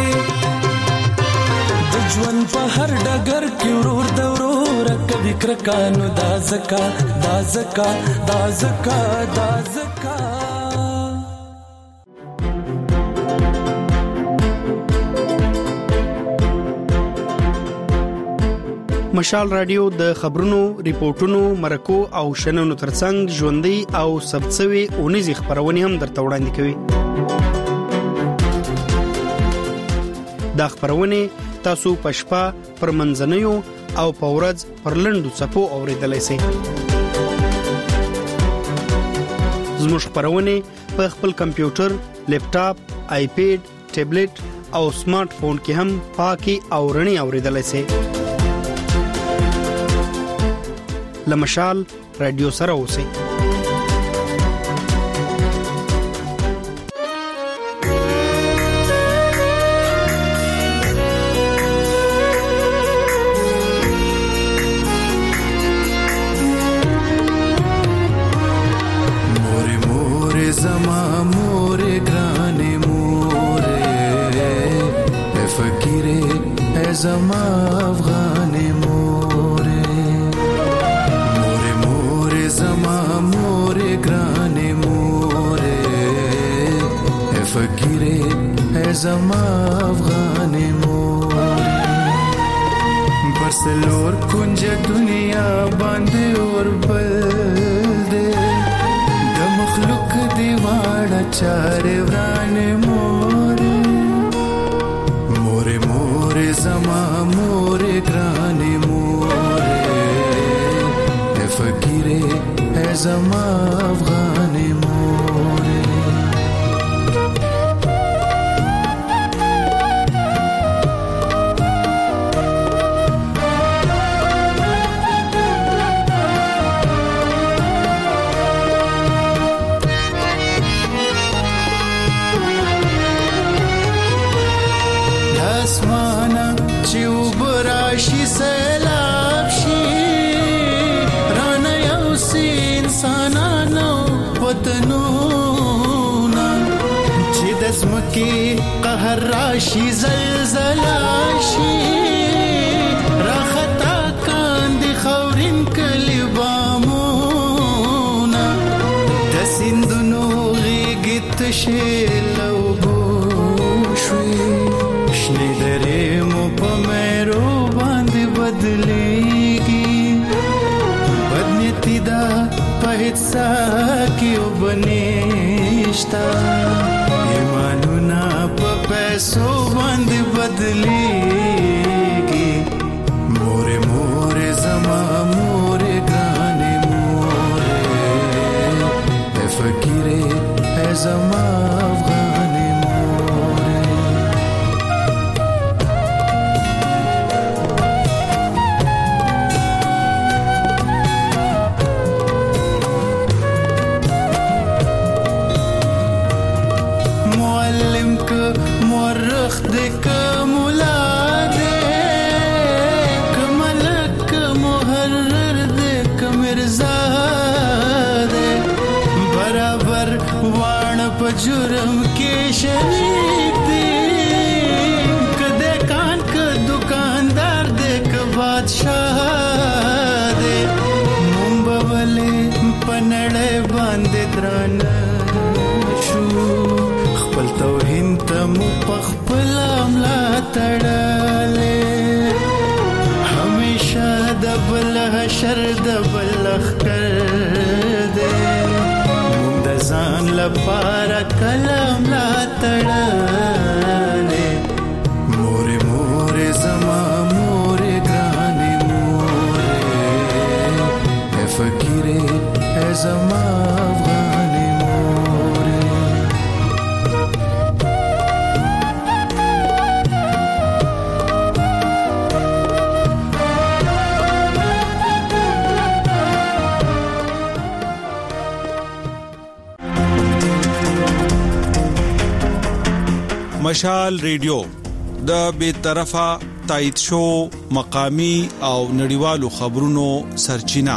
Speaker 6: د ژوند په هر ډګر کې ورور د ورور کبي کرکانو دا زکا دا زکا دا زکا دا زکا
Speaker 9: مشال رادیو د خبرونو ریپورتونو مرکو او شننو ترڅنګ ژوندۍ او سبڅوي اونیزي خبرونه هم درته وړاندې کوي دا خبرونه تاسو پښپا پر منځنیو او پورز پر لندو صفو اوریدلای شئ زموږ خبرونه په خپل کمپیوټر لیپټاپ آیپیډ ټابلیټ او سمارټ فون کې هم پاکي او رڼي اوریدلای شئ لمشال رادیو سره اوسئ
Speaker 6: زما افغان مورې مورې مورې زما مورې ګرانې مورې فقیرې زما افغان مورې برسلور کنج دنیا باندې اور بل دې د مخلوق دی واړه چارې ورانې مورې مورې مورې زما مورې ګرانې مورې فقیرې زما افغان مورې اسمانه چې وبراشي سیلاب شي رانه یو سي انسانانو وطنونه چې د ځمکې قهر راشي زلزله شي راخطا کاندي خاورین کلي بامونه د سیندونو غېږې تشې لوبو شوي شنې درې مو په مېرو باندې بدلېږي بدنیتي دا په هېڅ کې اوبه نشته ایمانونه په پیسو باندې بدلېږي مورې مورې زما مورې ګرانې مورې فقیرې زما افغان مورخ دې کوملا دې کملک محرر دې کمرزا دې برابر وان په جرم کې شریک دې کده کان ک دکاندار دې ک بادشاہ دې مونږ پنړې باندې دران شو خپل توهین ته مو پخپل املا تړلې همیشه د بل حشر د بل خر دې مونږ د ځان لپاره کلام لا تړلې مورې مورې زما مورې ګرانې مورې فقیرې زما افغان مورې
Speaker 11: مشال ریډیو د بے طرفه تایید شو مقامی او نړیوالو خبرونو سرچینه.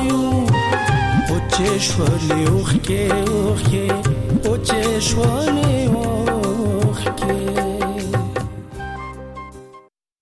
Speaker 6: Shwali ukhke ukhke oche shwali